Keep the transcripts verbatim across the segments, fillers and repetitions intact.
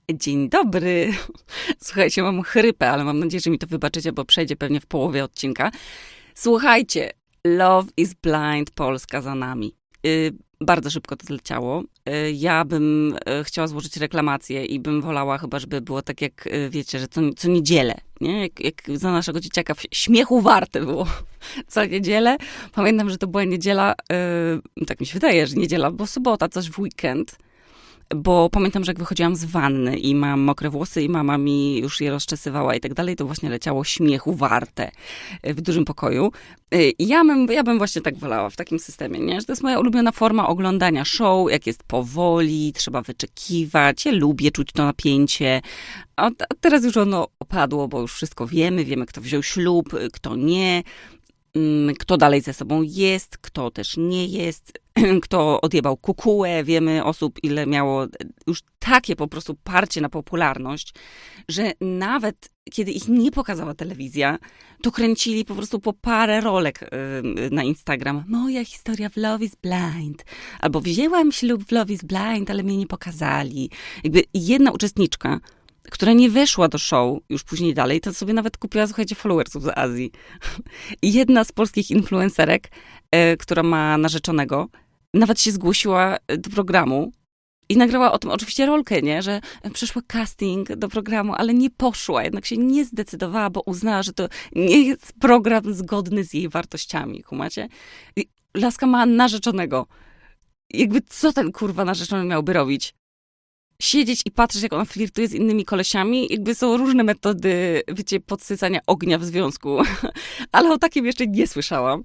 Dzień dobry. Słuchajcie, mam chrypę, ale mam nadzieję, że mi to wybaczycie, bo przejdzie pewnie w połowie odcinka. Słuchajcie, Love is Blind Polska za nami. Yy, bardzo szybko to zleciało. Yy, ja bym yy, chciała złożyć reklamację i bym wolała chyba, żeby było tak jak, yy, wiecie, że co, co niedzielę, nie? Jak, jak za naszego dzieciaka w śmiechu warte było co niedzielę. Pamiętam, że to była niedziela, yy, tak mi się wydaje, że niedziela, bo sobota, coś w weekend. Bo pamiętam, że jak wychodziłam z wanny i mam mokre włosy i mama mi już je rozczesywała i tak dalej, to właśnie leciało śmiechu warte w dużym pokoju. I ja bym, ja bym właśnie tak wolała w takim systemie, nie? Że to jest moja ulubiona forma oglądania show, jak jest powoli, trzeba wyczekiwać. Ja lubię czuć to napięcie. A teraz już ono opadło, bo już wszystko wiemy. Wiemy, kto wziął ślub, kto nie. Kto dalej ze sobą jest, kto też nie jest, kto odjebał kukułę. Wiemy osób, ile miało już takie po prostu parcie na popularność, że nawet kiedy ich nie pokazała telewizja, to kręcili po prostu po parę rolek na Instagram. Moja historia w Love is Blind. Albo wzięłam ślub w Love is Blind, ale mnie nie pokazali. Jakby jedna uczestniczka, która nie weszła do show już później dalej, to sobie nawet kupiła, słuchajcie, followersów z Azji. I jedna z polskich influencerek, e, która ma narzeczonego, nawet się zgłosiła do programu i nagrała o tym oczywiście rolkę, nie? Że przeszła casting do programu, ale nie poszła, jednak się nie zdecydowała, bo uznała, że to nie jest program zgodny z jej wartościami, kumacie? I laska ma narzeczonego. Jakby co ten kurwa narzeczony miałby robić? Siedzieć i patrzeć, jak ona flirtuje z innymi kolesiami. Jakby są różne metody, wiecie, podsycania ognia w związku. Ale o takim jeszcze nie słyszałam.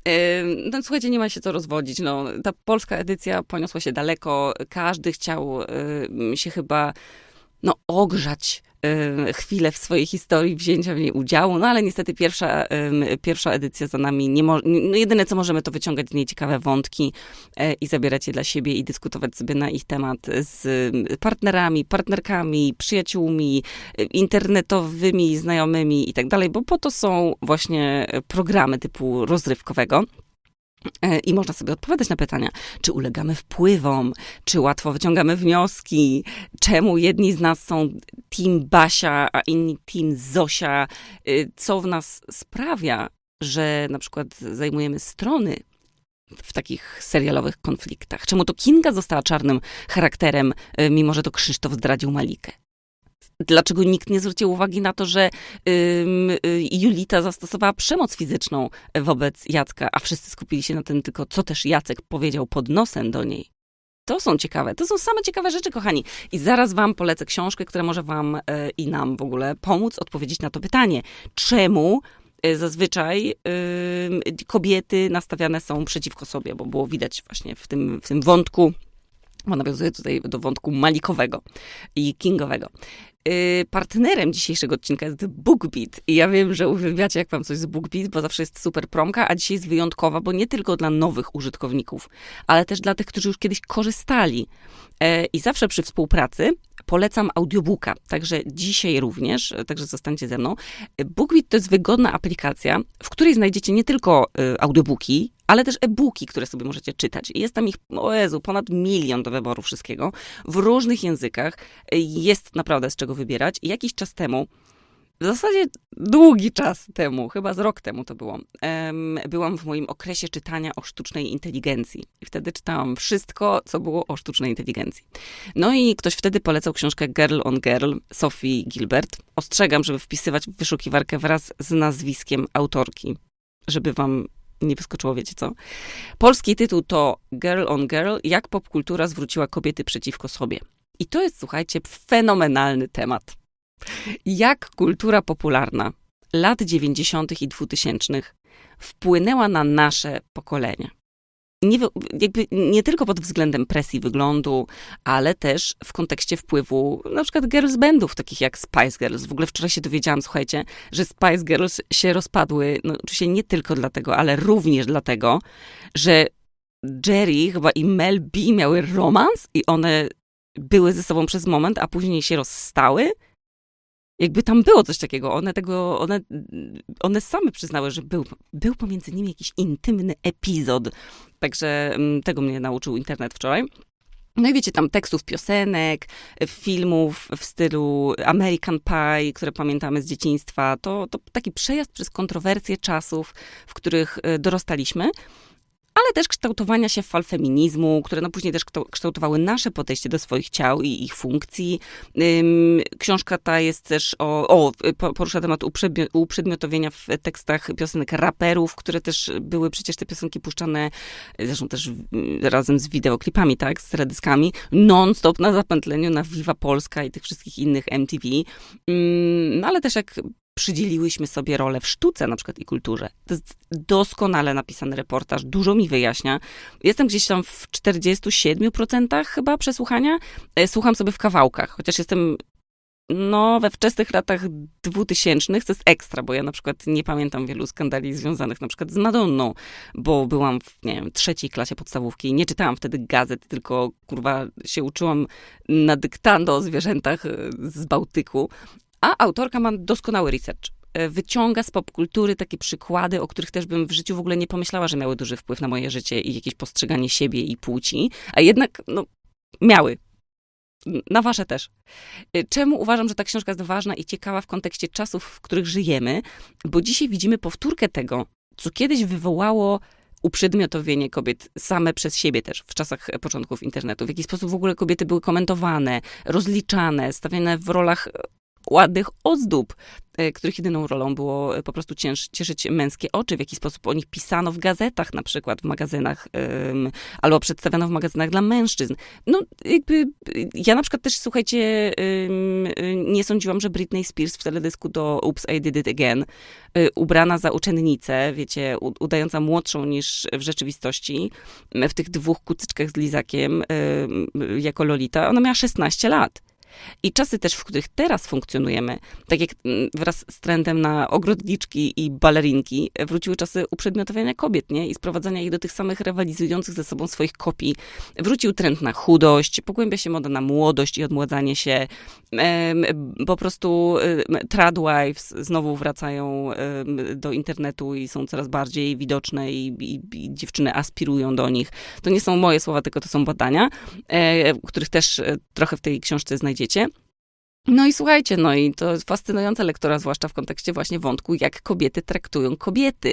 No słuchajcie, nie ma się co rozwodzić. No, ta polska edycja poniosła się daleko. Każdy chciał się chyba no, ogrzać chwilę w swojej historii, wzięcia w niej udziału, no ale niestety pierwsza, pierwsza edycja za nami, nie mo- no, jedyne co możemy to wyciągać z niej ciekawe wątki i zabierać je dla siebie i dyskutować sobie na ich temat z partnerami, partnerkami, przyjaciółmi, internetowymi, znajomymi i tak dalej, bo po to są właśnie programy typu rozrywkowego. I można sobie odpowiadać na pytania, czy ulegamy wpływom, czy łatwo wyciągamy wnioski, czemu jedni z nas są team Basia, a inni team Zosia, co w nas sprawia, że na przykład zajmujemy strony w takich serialowych konfliktach. Czemu to Kinga została czarnym charakterem, mimo że to Krzysztof zdradził Malikę. Dlaczego nikt nie zwrócił uwagi na to, że ym, y, Julita zastosowała przemoc fizyczną wobec Jacka, a wszyscy skupili się na tym tylko, co też Jacek powiedział pod nosem do niej. To są ciekawe, to są same ciekawe rzeczy, kochani. I zaraz wam polecę książkę, która może wam y, i nam w ogóle pomóc odpowiedzieć na to pytanie. Czemu y, zazwyczaj y, kobiety nastawiane są przeciwko sobie, bo było widać właśnie w tym, w tym wątku, bo nawiązuję tutaj do wątku malikowego i kingowego. Yy, partnerem dzisiejszego odcinka jest BookBeat. I ja wiem, że uwielbiacie, jak wam coś z BookBeat, bo zawsze jest super promka, a dzisiaj jest wyjątkowa, bo nie tylko dla nowych użytkowników, ale też dla tych, którzy już kiedyś korzystali. Yy, I zawsze przy współpracy polecam audiobooka, także dzisiaj również, także zostańcie ze mną. BookBeat to jest wygodna aplikacja, w której znajdziecie nie tylko y, audiobooki, ale też e-booki, które sobie możecie czytać. I jest tam ich, o Jezu, ponad milion do wyboru wszystkiego, w różnych językach. Jest naprawdę z czego wybierać. I jakiś czas temu, w zasadzie długi czas temu, chyba z rok temu to było, um, byłam w moim okresie czytania o sztucznej inteligencji. I wtedy czytałam wszystko, co było o sztucznej inteligencji. No i ktoś wtedy polecał książkę Girl on Girl Sophie Gilbert. Ostrzegam, żeby wpisywać w wyszukiwarkę wraz z nazwiskiem autorki, żeby wam nie wyskoczyło, wiecie co. Polski tytuł to Girl on Girl, jak popkultura zwróciła kobiety przeciwko sobie. I to jest, słuchajcie, fenomenalny temat. Jak kultura popularna lat dziewięćdziesiątych i dwutysięcznych wpłynęła na nasze pokolenie. Nie, jakby nie tylko pod względem presji wyglądu, ale też w kontekście wpływu na przykład girls bandów, takich jak Spice Girls. W ogóle wczoraj się dowiedziałam, słuchajcie, że Spice Girls się rozpadły, no oczywiście nie tylko dlatego, ale również dlatego, że Jerry chyba i Mel B miały romans i one były ze sobą przez moment, a później się rozstały. Jakby tam było coś takiego. One tego, one, one same przyznały, że był, był pomiędzy nimi jakiś intymny epizod. Także tego mnie nauczył internet wczoraj. No i wiecie, tam tekstów piosenek, filmów w stylu American Pie, które pamiętamy z dzieciństwa. To, to taki przejazd przez kontrowersje czasów, w których dorastaliśmy, ale też kształtowania się fal feminizmu, które no później też kształtowały nasze podejście do swoich ciał i ich funkcji. Książka ta jest też o, o porusza temat uprzedmiotowienia w tekstach piosenek raperów, które też były przecież te piosenki puszczane, zresztą też razem z wideoklipami, tak, z teledyskami, non-stop na zapętleniu, na Viva Polska i tych wszystkich innych M T V. No ale też jak przydzieliłyśmy sobie rolę w sztuce na przykład i kulturze. To jest doskonale napisany reportaż, dużo mi wyjaśnia. Jestem gdzieś tam w czterdziestu siedmiu procentach chyba przesłuchania. Słucham sobie w kawałkach, chociaż jestem no we wczesnych latach dwutysięcznych, to jest ekstra, bo ja na przykład nie pamiętam wielu skandali związanych na przykład z Madonną, bo byłam w, nie wiem, trzeciej klasie podstawówki i nie czytałam wtedy gazet, tylko kurwa się uczyłam na dyktando o zwierzętach z Bałtyku. A autorka ma doskonały research. Wyciąga z popkultury takie przykłady, o których też bym w życiu w ogóle nie pomyślała, że miały duży wpływ na moje życie i jakieś postrzeganie siebie i płci, a jednak no, miały. Na wasze też. Czemu uważam, że ta książka jest ważna i ciekawa w kontekście czasów, w których żyjemy? Bo dzisiaj widzimy powtórkę tego, co kiedyś wywołało uprzedmiotowienie kobiet same przez siebie też w czasach początków internetu. W jaki sposób w ogóle kobiety były komentowane, rozliczane, stawiane w rolach ładnych ozdób, których jedyną rolą było po prostu cięż, cieszyć męskie oczy, w jaki sposób o nich pisano w gazetach, na przykład w magazynach, um, albo przedstawiano w magazynach dla mężczyzn. No, jakby, ja na przykład też, słuchajcie, um, nie sądziłam, że Britney Spears w teledysku do Oops, I Did It Again, um, ubrana za uczennicę, wiecie, udająca młodszą niż w rzeczywistości, w tych dwóch kucyczkach z lizakiem, um, jako Lolita, ona miała szesnaście lat. I czasy też, w których teraz funkcjonujemy, tak jak wraz z trendem na ogrodniczki i balerinki, wróciły czasy uprzedmiotowienia kobiet, nie? I sprowadzania ich do tych samych rywalizujących ze sobą swoich kopii. Wrócił trend na chudość, pogłębia się moda na młodość i odmładzanie się. Po prostu tradwives znowu wracają do internetu i są coraz bardziej widoczne i, i, i dziewczyny aspirują do nich. To nie są moje słowa, tylko to są badania, których też trochę w tej książce znajdziecie. No i słuchajcie, no i to jest fascynująca lektura, zwłaszcza w kontekście właśnie wątku, jak kobiety traktują kobiety.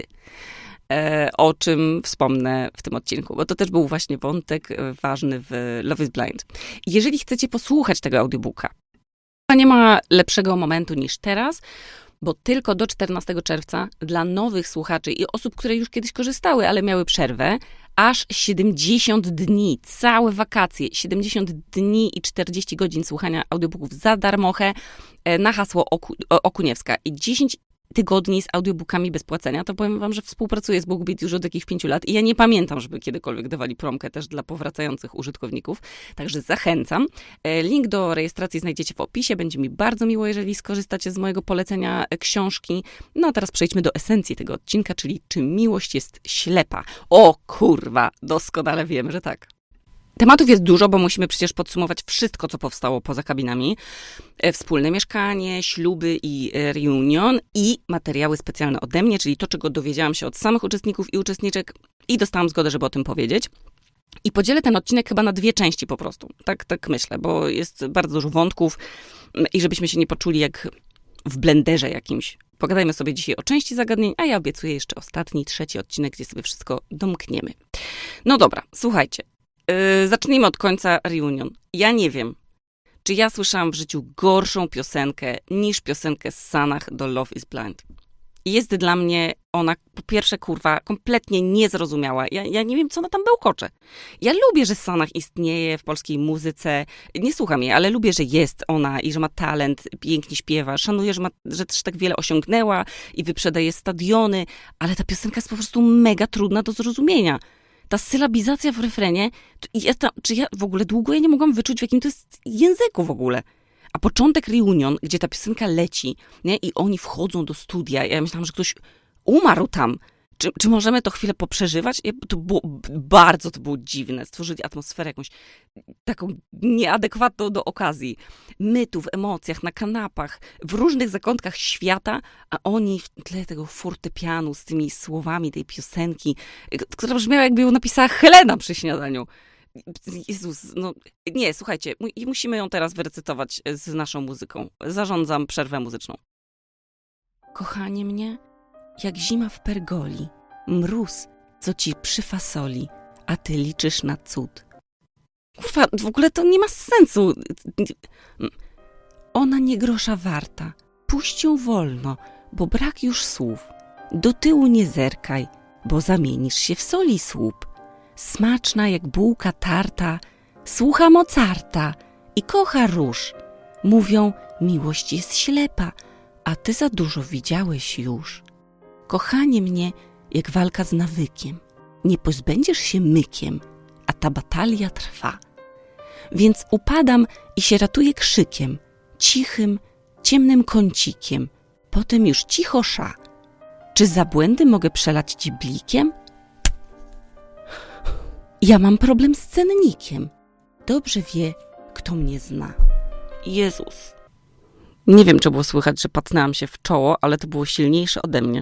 E, o czym wspomnę w tym odcinku, bo to też był właśnie wątek ważny w Love is Blind. Jeżeli chcecie posłuchać tego audiobooka, nie ma lepszego momentu niż teraz, bo tylko do czternastego czerwca dla nowych słuchaczy i osób, które już kiedyś korzystały, ale miały przerwę, aż siedemdziesiąt dni, całe wakacje, siedemdziesiąt dni i czterdzieści godzin słuchania audiobooków za darmochę na hasło Oku, Okuniewska i dziesięć tygodni z audiobookami bez płacenia, to powiem wam, że współpracuję z BookBeat już od jakichś pięciu lat i ja nie pamiętam, żeby kiedykolwiek dawali promkę też dla powracających użytkowników, także zachęcam. Link do rejestracji znajdziecie w opisie, będzie mi bardzo miło, jeżeli skorzystacie z mojego polecenia książki. No a teraz przejdźmy do esencji tego odcinka, czyli czy miłość jest ślepa? O kurwa, doskonale wiemy, że tak. Tematów jest dużo, bo musimy przecież podsumować wszystko, co powstało poza kabinami. Wspólne mieszkanie, śluby i reunion i materiały specjalne ode mnie, czyli to, czego dowiedziałam się od samych uczestników i uczestniczek i dostałam zgodę, żeby o tym powiedzieć. I podzielę ten odcinek chyba na dwie części po prostu. Tak, tak myślę, bo jest bardzo dużo wątków i żebyśmy się nie poczuli jak w blenderze jakimś. Pogadajmy sobie dzisiaj o części zagadnień, a ja obiecuję jeszcze ostatni, trzeci odcinek, gdzie sobie wszystko domkniemy. No dobra, słuchajcie. Yy, zacznijmy od końca reunion. Ja nie wiem, czy ja słyszałam w życiu gorszą piosenkę niż piosenkę z Sanach do Love is Blind. Jest dla mnie ona, po pierwsze, kurwa, kompletnie niezrozumiała. Ja, ja nie wiem, co ona tam bełkocze. Ja lubię, że Sanach istnieje w polskiej muzyce. Nie słucham jej, ale lubię, że jest ona i że ma talent, pięknie śpiewa. Szanuję, że, ma, że też tak wiele osiągnęła i wyprzedaje stadiony, ale ta piosenka jest po prostu mega trudna do zrozumienia. Ta sylabizacja w refrenie, to ja ta, czy ja w ogóle długo ja nie mogłam wyczuć, w jakim to jest języku w ogóle. A początek reunion, gdzie ta piosenka leci, nie? I oni wchodzą do studia. Ja myślałam, że ktoś umarł tam. Czy, czy możemy to chwilę poprzeżywać? To było bardzo to było dziwne. Stworzyli atmosferę jakąś taką nieadekwatną do okazji. My tu w emocjach, na kanapach, w różnych zakątkach świata, a oni w tle tego fortepianu z tymi słowami tej piosenki, która brzmiała, jakby ją napisała Helena przy śniadaniu. Jezus, no nie, słuchajcie, musimy ją teraz wyrecytować z naszą muzyką. Zarządzam przerwę muzyczną. Kochanie mnie, jak zima w pergoli, mróz, co ci przyfasoli, a ty liczysz na cud. Kurwa, w ogóle to nie ma sensu. Ona nie grosza warta, puść ją wolno, bo brak już słów. Do tyłu nie zerkaj, bo zamienisz się w soli słup. Smaczna jak bułka tarta, słucha Mozarta i kocha róż. Mówią, miłość jest ślepa, a ty za dużo widziałeś już. Kochanie mnie, jak walka z nawykiem. Nie pozbędziesz się mykiem, a ta batalia trwa. Więc upadam i się ratuję krzykiem, cichym, ciemnym kącikiem. Potem już cicho sza. Czy za błędy mogę przelać ci blikiem? Ja mam problem z cennikiem. Dobrze wie, kto mnie zna. Jezus. Nie wiem, czy było słychać, że patnęłam się w czoło, ale to było silniejsze ode mnie.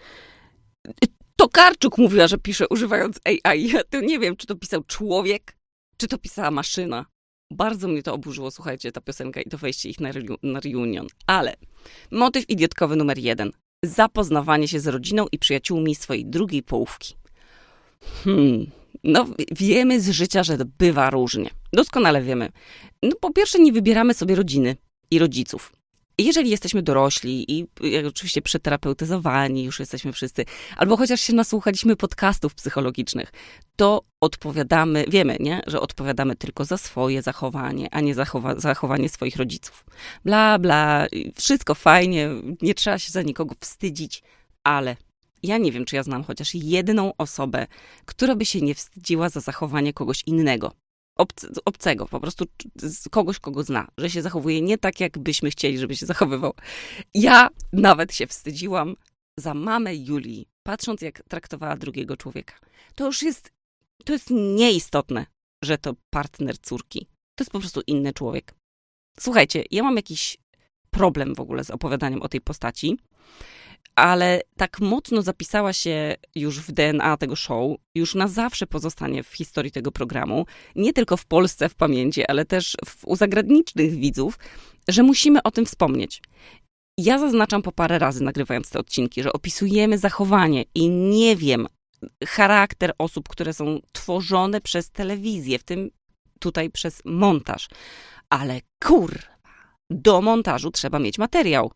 Tokarczuk mówiła, że pisze używając A I. Ja to nie wiem, czy to pisał człowiek, czy to pisała maszyna. Bardzo mnie to oburzyło, słuchajcie, ta piosenka i to wejście ich na, reu- na reunion. Ale motyw idiotkowy numer jeden. Zapoznawanie się z rodziną i przyjaciółmi swojej drugiej połówki. Hmm... No, wiemy z życia, że bywa różnie. Doskonale wiemy. No, po pierwsze, nie wybieramy sobie rodziny i rodziców. Jeżeli jesteśmy dorośli i jak oczywiście przeterapeutyzowani, już jesteśmy wszyscy, albo chociaż się nasłuchaliśmy podcastów psychologicznych, to odpowiadamy, wiemy, nie, że odpowiadamy tylko za swoje zachowanie, a nie zachowa- zachowanie swoich rodziców. Bla, bla, wszystko fajnie, nie trzeba się za nikogo wstydzić, ale ja nie wiem, czy ja znam chociaż jedną osobę, która by się nie wstydziła za zachowanie kogoś innego. Obce, obcego, po prostu kogoś, kogo zna, że się zachowuje nie tak, jak byśmy chcieli, żeby się zachowywał. Ja nawet się wstydziłam za mamę Julii, patrząc, jak traktowała drugiego człowieka. To już jest, to jest nieistotne, że to partner córki. To jest po prostu inny człowiek. Słuchajcie, ja mam jakiś problem w ogóle z opowiadaniem o tej postaci, ale tak mocno zapisała się już w D N A tego show, już na zawsze pozostanie w historii tego programu, nie tylko w Polsce w pamięci, ale też w, u zagranicznych widzów, że musimy o tym wspomnieć. Ja zaznaczam po parę razy, nagrywając te odcinki, że opisujemy zachowanie i nie wiem, charakter osób, które są tworzone przez telewizję, w tym tutaj przez montaż. Ale kurwa, do montażu trzeba mieć materiał.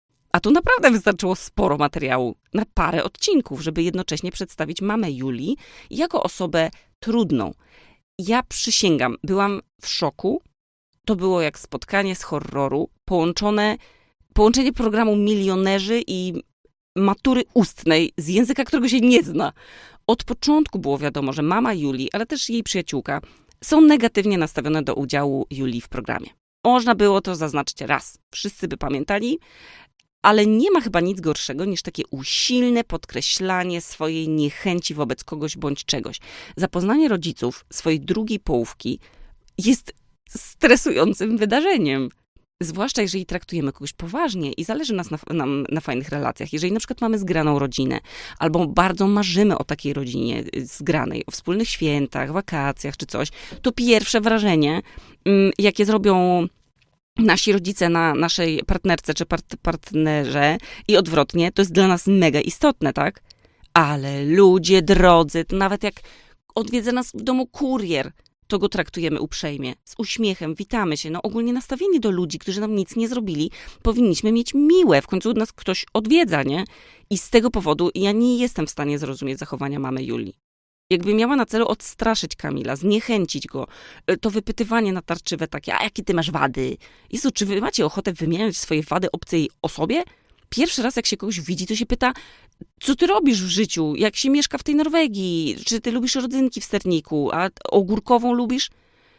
A tu naprawdę wystarczyło sporo materiału na parę odcinków, żeby jednocześnie przedstawić mamę Julii jako osobę trudną. Ja przysięgam, byłam w szoku. To było jak spotkanie z horroru, połączone, połączenie programu Milionerzy i matury ustnej z języka, którego się nie zna. Od początku było wiadomo, że mama Julii, ale też jej przyjaciółka są negatywnie nastawione do udziału Julii w programie. Można było to zaznaczyć raz. Wszyscy by pamiętali. Ale nie ma chyba nic gorszego niż takie usilne podkreślanie swojej niechęci wobec kogoś bądź czegoś. Zapoznanie rodziców swojej drugiej połówki jest stresującym wydarzeniem. Zwłaszcza jeżeli traktujemy kogoś poważnie i zależy nas na, na, na fajnych relacjach. Jeżeli na przykład mamy zgraną rodzinę, albo bardzo marzymy o takiej rodzinie zgranej, o wspólnych świętach, wakacjach czy coś, to pierwsze wrażenie, jakie zrobią nasi rodzice na naszej partnerce czy part- partnerze i odwrotnie, to jest dla nas mega istotne, tak? Ale ludzie drodzy, to nawet jak odwiedza nas w domu kurier, to go traktujemy uprzejmie, z uśmiechem, witamy się. No ogólnie nastawieni do ludzi, którzy nam nic nie zrobili, powinniśmy mieć miłe. W końcu nas ktoś odwiedza, nie? I z tego powodu ja nie jestem w stanie zrozumieć zachowania mamy Julii. Jakby miała na celu odstraszyć Kamila, zniechęcić go, to wypytywanie natarczywe takie, a jakie ty masz wady? Jezu, czy wy macie ochotę wymieniać swoje wady obcej osobie? Pierwszy raz jak się kogoś widzi, to się pyta, co ty robisz w życiu? Jak się mieszka w tej Norwegii? Czy ty lubisz rodzynki w sterniku? A ogórkową lubisz?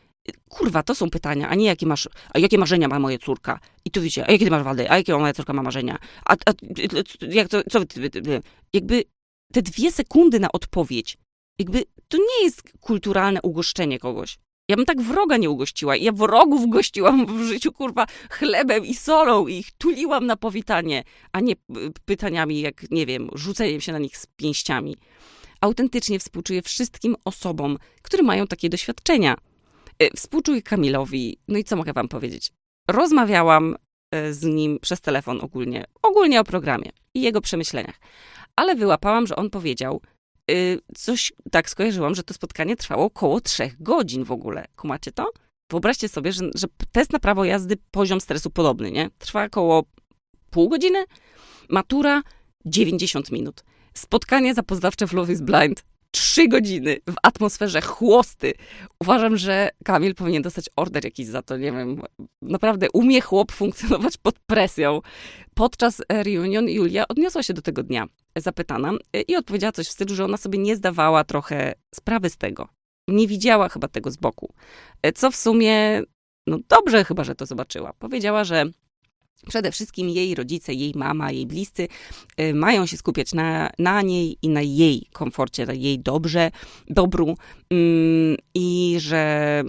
Kurwa, to są pytania, a nie jakie masz, a jakie marzenia ma moja córka? I tu wiecie, a jakie ty masz wady? A jakie moja córka ma marzenia? A, a jak to, co wy, jakby te dwie sekundy na odpowiedź, jakby to nie jest kulturalne ugoszczenie kogoś. Ja bym tak wroga nie ugościła. Ja wrogów gościłam w życiu, kurwa, chlebem i solą i ich tuliłam na powitanie, a nie pytaniami jak, nie wiem, rzuceniem się na nich z pięściami. autentycznie współczuję wszystkim osobom, które mają takie doświadczenia. Współczuję Kamilowi. No i co mogę wam powiedzieć? Rozmawiałam z nim przez telefon ogólnie, ogólnie o programie i jego przemyśleniach. Ale wyłapałam, że on powiedział yy, coś, tak skojarzyłam, że to spotkanie trwało około trzech godzin w ogóle. Kumacie to? Wyobraźcie sobie, że, że test na prawo jazdy, poziom stresu podobny, nie? Trwa około pół godziny, matura dziewięćdziesiąt minut. Spotkanie zapoznawcze w Love is Blind trzy godziny w atmosferze chłosty. Uważam, że Kamil powinien dostać order jakiś za to, nie wiem. Naprawdę umie chłop funkcjonować pod presją. Podczas reunion Julia odniosła się do tego dnia, zapytana, i odpowiedziała coś w stylu, że ona sobie nie zdawała trochę sprawy z tego. Nie widziała chyba tego z boku. Co w sumie, no dobrze chyba, że to zobaczyła. Powiedziała, że przede wszystkim jej rodzice, jej mama, jej bliscy y, mają się skupiać na, na niej i na jej komforcie, na jej dobrze, dobru y, i że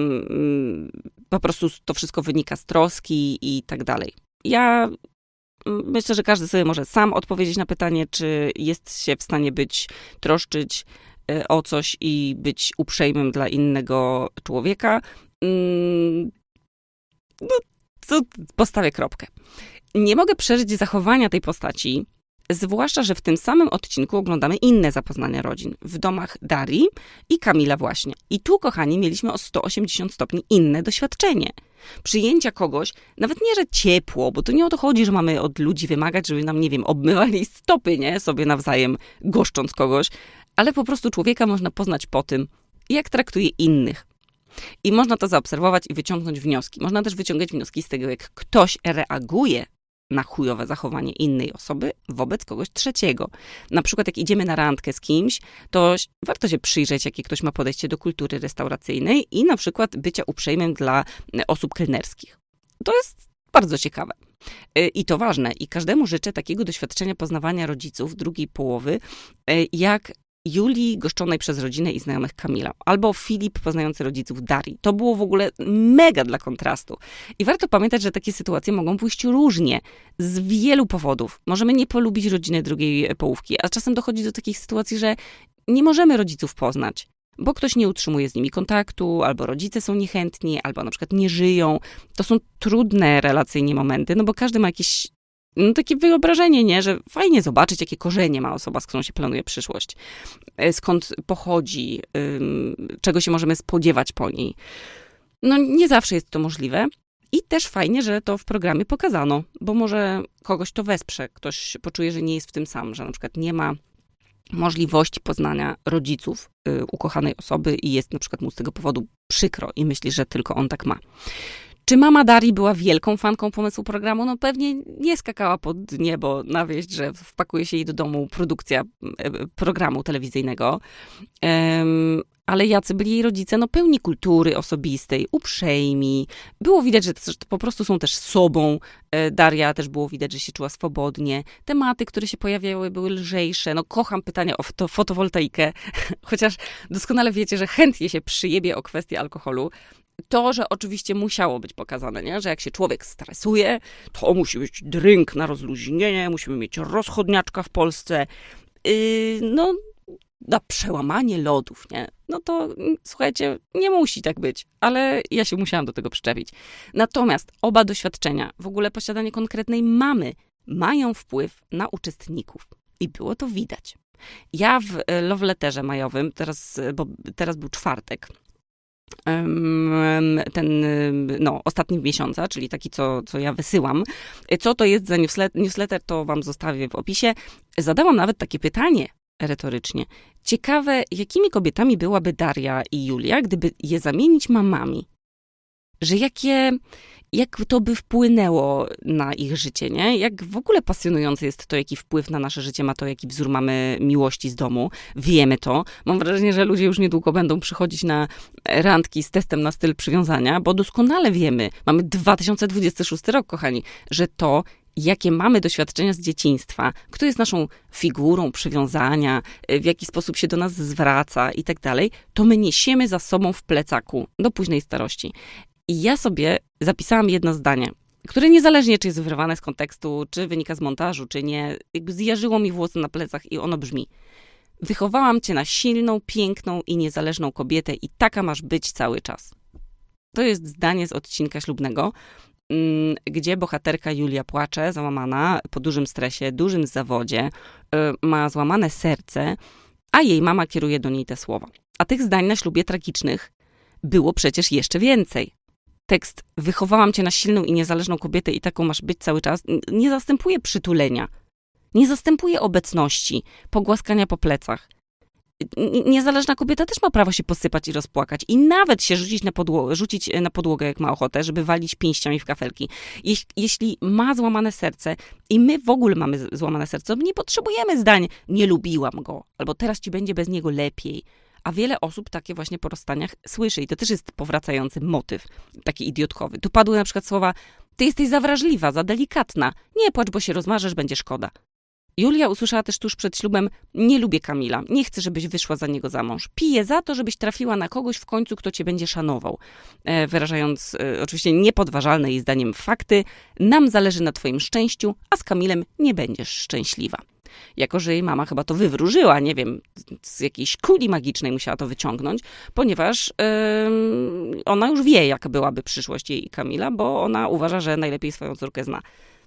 y, po prostu to wszystko wynika z troski i tak dalej. Ja y, myślę, że każdy sobie może sam odpowiedzieć na pytanie, czy jest się w stanie być, troszczyć y, o coś i być uprzejmym dla innego człowieka. Y, no, to postawię kropkę. Nie mogę przeżyć zachowania tej postaci, zwłaszcza, że w tym samym odcinku oglądamy inne zapoznania rodzin. W domach Darii i Kamila właśnie. I tu, kochani, mieliśmy o sto osiemdziesiąt stopni inne doświadczenie. Przyjęcia kogoś, nawet nie, że ciepło, bo to nie o to chodzi, że mamy od ludzi wymagać, żeby nam, nie wiem, obmywali stopy, nie? Sobie nawzajem goszcząc kogoś, ale po prostu człowieka można poznać po tym, jak traktuje innych. I można to zaobserwować i wyciągnąć wnioski. Można też wyciągać wnioski z tego, jak ktoś reaguje na chujowe zachowanie innej osoby wobec kogoś trzeciego. Na przykład jak idziemy na randkę z kimś, to warto się przyjrzeć, jakie ktoś ma podejście do kultury restauracyjnej i na przykład bycia uprzejmym dla osób kelnerskich. To jest bardzo ciekawe. I to ważne. I każdemu życzę takiego doświadczenia poznawania rodziców drugiej połowy, jak Julii goszczonej przez rodzinę i znajomych Kamila. Albo Filip poznający rodziców Darii. To było w ogóle mega dla kontrastu. I warto pamiętać, że takie sytuacje mogą pójść różnie. Z wielu powodów. Możemy nie polubić rodziny drugiej połówki, a czasem dochodzi do takich sytuacji, że nie możemy rodziców poznać, bo ktoś nie utrzymuje z nimi kontaktu, albo rodzice są niechętni, albo na przykład nie żyją. To są trudne relacyjnie momenty, no bo każdy ma jakieś no takie wyobrażenie, nie, że fajnie zobaczyć, jakie korzenie ma osoba, z którą się planuje przyszłość. Skąd pochodzi, ym, czego się możemy spodziewać po niej. No nie zawsze jest to możliwe. I też fajnie, że to w programie pokazano, bo może kogoś to wesprze. Ktoś poczuje, że nie jest w tym sam, że na przykład nie ma możliwości poznania rodziców y, ukochanej osoby i jest na przykład mu z tego powodu przykro i myśli, że tylko on tak ma. Czy mama Darii była wielką fanką pomysłu programu? No pewnie nie skakała pod niebo na wieść, że wpakuje się jej do domu produkcja programu telewizyjnego. Um, ale jacy byli jej rodzice? No pełni kultury osobistej, uprzejmi. Było widać, że to po prostu są też sobą. Daria też było widać, że się czuła swobodnie. Tematy, które się pojawiały, były lżejsze. No kocham pytania o foto, fotowoltaikę, chociaż doskonale wiecie, że chętnie się przyjebie o kwestię alkoholu. To, że oczywiście musiało być pokazane, nie? Że jak się człowiek stresuje, to musi być drink na rozluźnienie, musimy mieć rozchodniaczka w Polsce, yy, no na przełamanie lodów, nie? No to słuchajcie, nie musi tak być, ale ja się musiałam do tego przyczepić. Natomiast oba doświadczenia, w ogóle posiadanie konkretnej mamy, mają wpływ na uczestników i było to widać. Ja w Love Letterze majowym, teraz, bo teraz był czwartek, ten, no, ostatni miesiąca, czyli taki, co, co ja wysyłam. Co to jest za newsletter, newsletter, to wam zostawię w opisie. Zadałam nawet takie pytanie retorycznie. Ciekawe, jakimi kobietami byłaby Daria i Julia, gdyby je zamienić mamami? Że jakie, jak to by wpłynęło na ich życie, nie? Jak w ogóle pasjonujące jest to, jaki wpływ na nasze życie ma to, jaki wzór mamy miłości z domu. Wiemy to. Mam wrażenie, że ludzie już niedługo będą przychodzić na randki z testem na styl przywiązania, bo doskonale wiemy, mamy dwa tysiące dwudziesty szósty rok, kochani, że to, jakie mamy doświadczenia z dzieciństwa, kto jest naszą figurą przywiązania, w jaki sposób się do nas zwraca i tak dalej, to my niesiemy za sobą w plecaku do późnej starości. I ja sobie zapisałam jedno zdanie, które niezależnie, czy jest wyrwane z kontekstu, czy wynika z montażu, czy nie, jakby zjarzyło mi włosy na plecach i ono brzmi: Wychowałam cię na silną, piękną i niezależną kobietę i taka masz być cały czas. To jest zdanie z odcinka ślubnego, gdzie bohaterka Julia płacze, załamana, po dużym stresie, dużym zawodzie, ma złamane serce, a jej mama kieruje do niej te słowa. A tych zdań na ślubie tragicznych było przecież jeszcze więcej. Tekst wychowałam cię na silną i niezależną kobietę i taką masz być cały czas nie zastępuje przytulenia, nie zastępuje obecności, pogłaskania po plecach. Niezależna kobieta też ma prawo się posypać i rozpłakać i nawet się rzucić na, podło- rzucić na podłogę, jak ma ochotę, żeby walić pięściami w kafelki. Jeś- jeśli ma złamane serce i my w ogóle mamy złamane serce, nie potrzebujemy zdań, nie lubiłam go, albo teraz ci będzie bez niego lepiej. A wiele osób takie właśnie po rozstaniach słyszy i to też jest powracający motyw, taki idiotkowy. Tu padły na przykład słowa, ty jesteś za wrażliwa, za delikatna, nie płacz, bo się rozmarzysz, będzie szkoda. Julia usłyszała też tuż przed ślubem, nie lubię Kamila, nie chcę, żebyś wyszła za niego za mąż. Piję za to, żebyś trafiła na kogoś w końcu, kto cię będzie szanował. E, wyrażając e, oczywiście niepodważalne jej zdaniem fakty, nam zależy na twoim szczęściu, a z Kamilem nie będziesz szczęśliwa. Jako że jej mama chyba to wywróżyła, nie wiem, z jakiejś kuli magicznej musiała to wyciągnąć, ponieważ yy, ona już wie, jaka byłaby przyszłość jej i Kamila, bo ona uważa, że najlepiej swoją córkę zna.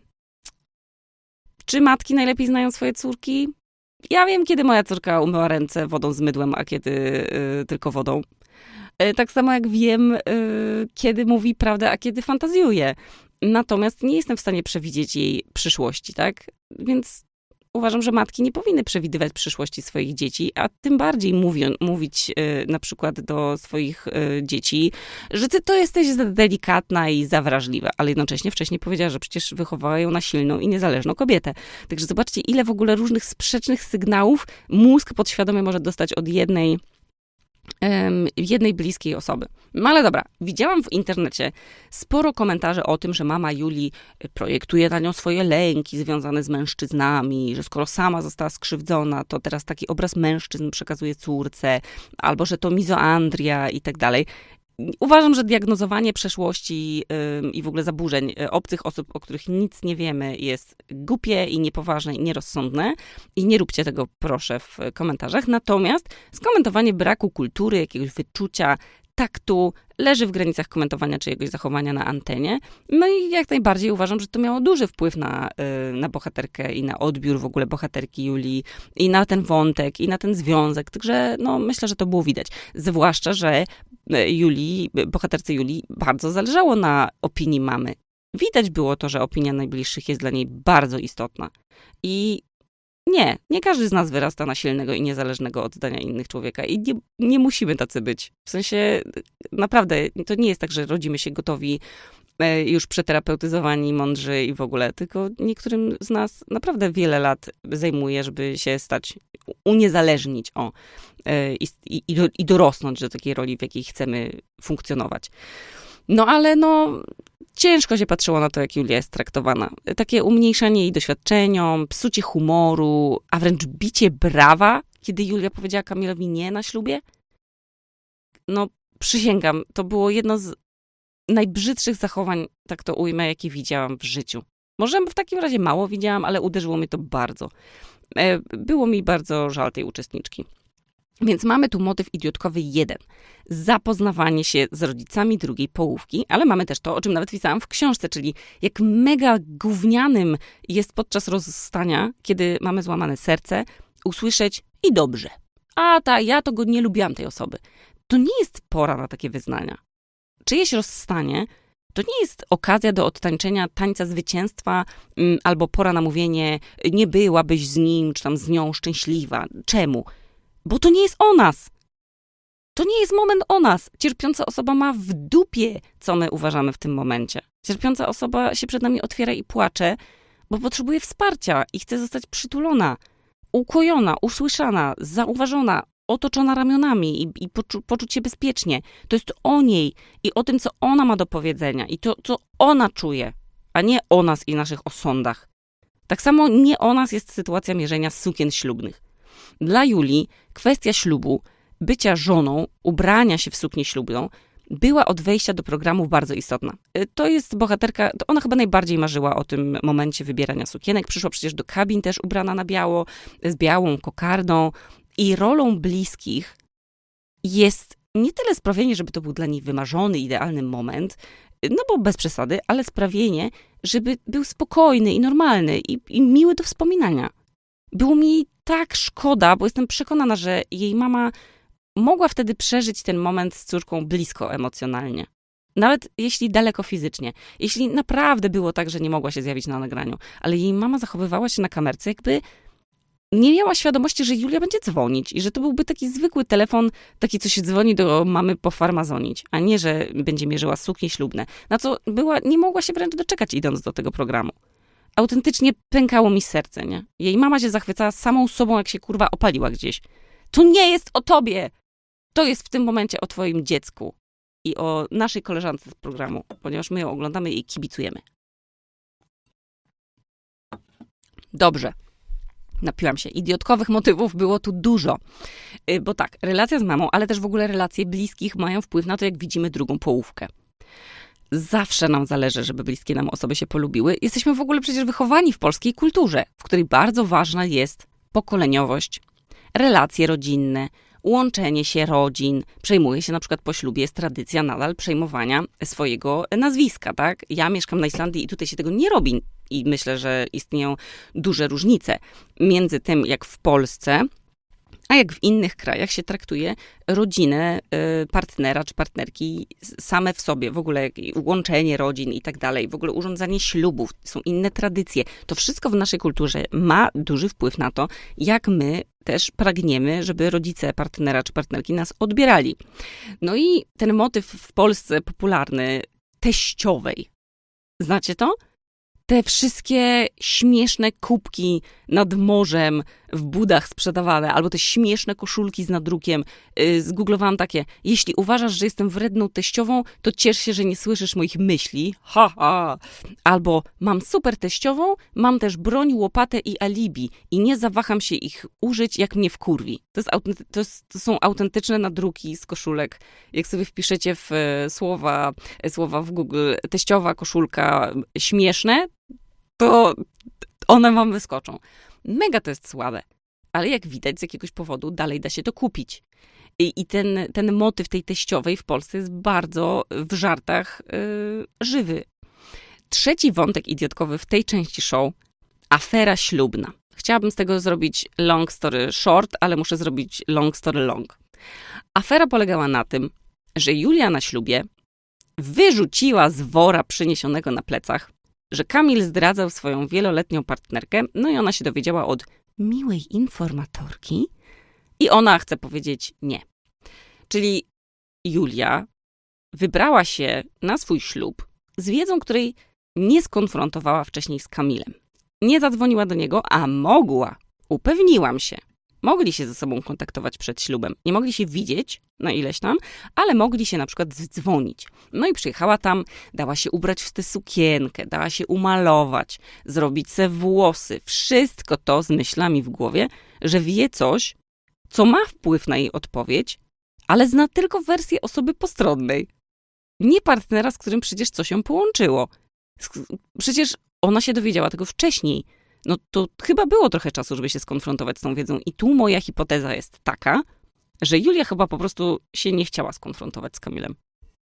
Czy matki najlepiej znają swoje córki? Ja wiem, kiedy moja córka umyła ręce wodą z mydłem, a kiedy yy, tylko wodą. Yy, tak samo jak wiem, yy, kiedy mówi prawdę, a kiedy fantazjuje. Natomiast nie jestem w stanie przewidzieć jej przyszłości, tak? Więc uważam, że matki nie powinny przewidywać przyszłości swoich dzieci, a tym bardziej mówią, mówić y, na przykład do swoich y, dzieci, że ty to jesteś za delikatna i za wrażliwa, ale jednocześnie wcześniej powiedziała, że przecież wychowała ją na silną i niezależną kobietę. Także zobaczcie, ile w ogóle różnych sprzecznych sygnałów mózg podświadomie może dostać od jednej jednej bliskiej osoby. No ale dobra, widziałam w internecie sporo komentarzy o tym, że mama Julii projektuje na nią swoje lęki związane z mężczyznami, że skoro sama została skrzywdzona, to teraz taki obraz mężczyzn przekazuje córce, albo że to mizoandria i tak dalej. Uważam, że diagnozowanie przeszłości yy, i w ogóle zaburzeń yy, obcych osób, o których nic nie wiemy, jest głupie i niepoważne i nierozsądne. I nie róbcie tego, proszę, w komentarzach. Natomiast skomentowanie braku kultury, jakiegoś wyczucia, taktu leży w granicach komentowania czyjegoś zachowania na antenie. No i jak najbardziej uważam, że to miało duży wpływ na, yy, na bohaterkę i na odbiór w ogóle bohaterki Julii i na ten wątek i na ten związek. Także no, myślę, że to było widać. Zwłaszcza, że Julii, bohaterce Julii bardzo zależało na opinii mamy. Widać było to, że opinia najbliższych jest dla niej bardzo istotna. I nie, nie każdy z nas wyrasta na silnego i niezależnego od zdania innych człowieka i nie, nie musimy tacy być. W sensie naprawdę to nie jest tak, że rodzimy się gotowi, już przeterapeutyzowani, mądrzy i w ogóle, tylko niektórym z nas naprawdę wiele lat zajmuje, żeby się stać, uniezależnić o i, i, i dorosnąć do takiej roli, w jakiej chcemy funkcjonować. No ale no, ciężko się patrzyło na to, jak Julia jest traktowana. Takie umniejszanie jej doświadczeniom, psucie humoru, a wręcz bicie brawa, kiedy Julia powiedziała Kamilowi nie na ślubie. No, przysięgam, to było jedno z najbrzydszych zachowań, tak to ujmę, jakie widziałam w życiu. Może w takim razie mało widziałam, ale uderzyło mnie to bardzo. Było mi bardzo żal tej uczestniczki. Więc mamy tu motyw idiotkowy jeden. Zapoznawanie się z rodzicami drugiej połówki, ale mamy też to, o czym nawet pisałam w książce, czyli jak mega gównianym jest podczas rozstania, kiedy mamy złamane serce, usłyszeć i dobrze. A ta, ja to go nie lubiłam tej osoby. To nie jest pora na takie wyznania. Czyjeś rozstanie to nie jest okazja do odtańczenia tańca zwycięstwa mm, albo pora na mówienie nie byłabyś z nim, czy tam z nią szczęśliwa. Czemu? Bo to nie jest o nas. To nie jest moment o nas. Cierpiąca osoba ma w dupie, co my uważamy w tym momencie. Cierpiąca osoba się przed nami otwiera i płacze, bo potrzebuje wsparcia i chce zostać przytulona, ukojona, usłyszana, zauważona, otoczona ramionami i, i poczu, poczuć się bezpiecznie. To jest o niej i o tym, co ona ma do powiedzenia i to, co ona czuje, a nie o nas i naszych osądach. Tak samo nie o nas jest sytuacja mierzenia sukien ślubnych. Dla Julii kwestia ślubu, bycia żoną, ubrania się w suknię ślubną była od wejścia do programu bardzo istotna. To jest bohaterka, to ona chyba najbardziej marzyła o tym momencie wybierania sukienek. Przyszła przecież do kabin też ubrana na biało, z białą kokardą I rolą bliskich jest nie tyle sprawienie, żeby to był dla niej wymarzony, idealny moment, no bo bez przesady, ale sprawienie, żeby był spokojny i normalny i, i miły do wspominania. Było mi jej tak szkoda, bo jestem przekonana, że jej mama mogła wtedy przeżyć ten moment z córką blisko emocjonalnie. Nawet jeśli daleko fizycznie. Jeśli naprawdę było tak, że nie mogła się zjawić na nagraniu. Ale jej mama zachowywała się na kamerce, jakby nie miała świadomości, że Julia będzie dzwonić i że to byłby taki zwykły telefon, taki, co się dzwoni do mamy pofarmazonić, a nie, że będzie mierzyła suknie ślubne. Na co była, nie mogła się wręcz doczekać, idąc do tego programu. Autentycznie pękało mi serce, nie? Jej mama się zachwycała samą sobą, jak się kurwa opaliła gdzieś. To nie jest o tobie! To jest w tym momencie o twoim dziecku i o naszej koleżance z programu, ponieważ my ją oglądamy i kibicujemy. Dobrze. Napiłam się. Idiotkowych motywów było tu dużo. Bo tak, relacja z mamą, ale też w ogóle relacje bliskich mają wpływ na to, jak widzimy drugą połówkę. Zawsze nam zależy, żeby bliskie nam osoby się polubiły. Jesteśmy w ogóle przecież wychowani w polskiej kulturze, w której bardzo ważna jest pokoleniowość, relacje rodzinne, łączenie się rodzin. Przejmuje się na przykład po ślubie, jest tradycja nadal przejmowania swojego nazwiska, tak? Ja mieszkam na Islandii i tutaj się tego nie robi. I myślę, że istnieją duże różnice między tym, jak w Polsce, a jak w innych krajach się traktuje rodzinę partnera czy partnerki same w sobie, w ogóle łączenie rodzin i tak dalej, w ogóle urządzanie ślubów, są inne tradycje. To wszystko w naszej kulturze ma duży wpływ na to, jak my też pragniemy, żeby rodzice partnera czy partnerki nas odbierali. No i ten motyw w Polsce popularny teściowej. Znacie to? Te wszystkie śmieszne kubki nad morzem w budach sprzedawane, albo te śmieszne koszulki z nadrukiem. Yy, zgooglowałam takie, jeśli uważasz, że jestem wredną teściową, to ciesz się, że nie słyszysz moich myśli. Ha, ha. Albo mam super teściową, mam też broń, łopatę i alibi i nie zawaham się ich użyć, jak mnie wkurwi. To, jest, to, jest, to są autentyczne nadruki z koszulek. Jak sobie wpiszecie w e, słowa, e, słowa w Google teściowa, koszulka, śmieszne, to one wam wyskoczą. Mega to jest słabe, ale jak widać z jakiegoś powodu dalej da się to kupić. I, i ten, ten motyw tej teściowej w Polsce jest bardzo w żartach yy, żywy. Trzeci wątek idiotkowy w tej części show, afera ślubna. Chciałabym z tego zrobić long story short, ale muszę zrobić long story long. Afera polegała na tym, że Julia na ślubie wyrzuciła z wora przyniesionego na plecach, że Kamil zdradzał swoją wieloletnią partnerkę, no i ona się dowiedziała od miłej informatorki i ona chce powiedzieć nie. Czyli Julia wybrała się na swój ślub z wiedzą, której nie skonfrontowała wcześniej z Kamilem. Nie zadzwoniła do niego, a mogła. Upewniłam się. Mogli się ze sobą kontaktować przed ślubem. Nie mogli się widzieć na ileś tam, ale mogli się na przykład zdzwonić. No i przyjechała tam, dała się ubrać w tę sukienkę, dała się umalować, zrobić se włosy. Wszystko to z myślami w głowie, że wie coś, co ma wpływ na jej odpowiedź, ale zna tylko wersję osoby postronnej. Nie partnera, z którym przecież coś ją połączyło. Przecież ona się dowiedziała tego wcześniej. No to chyba było trochę czasu, żeby się skonfrontować z tą wiedzą. I tu moja hipoteza jest taka, że Julia chyba po prostu się nie chciała skonfrontować z Kamilem.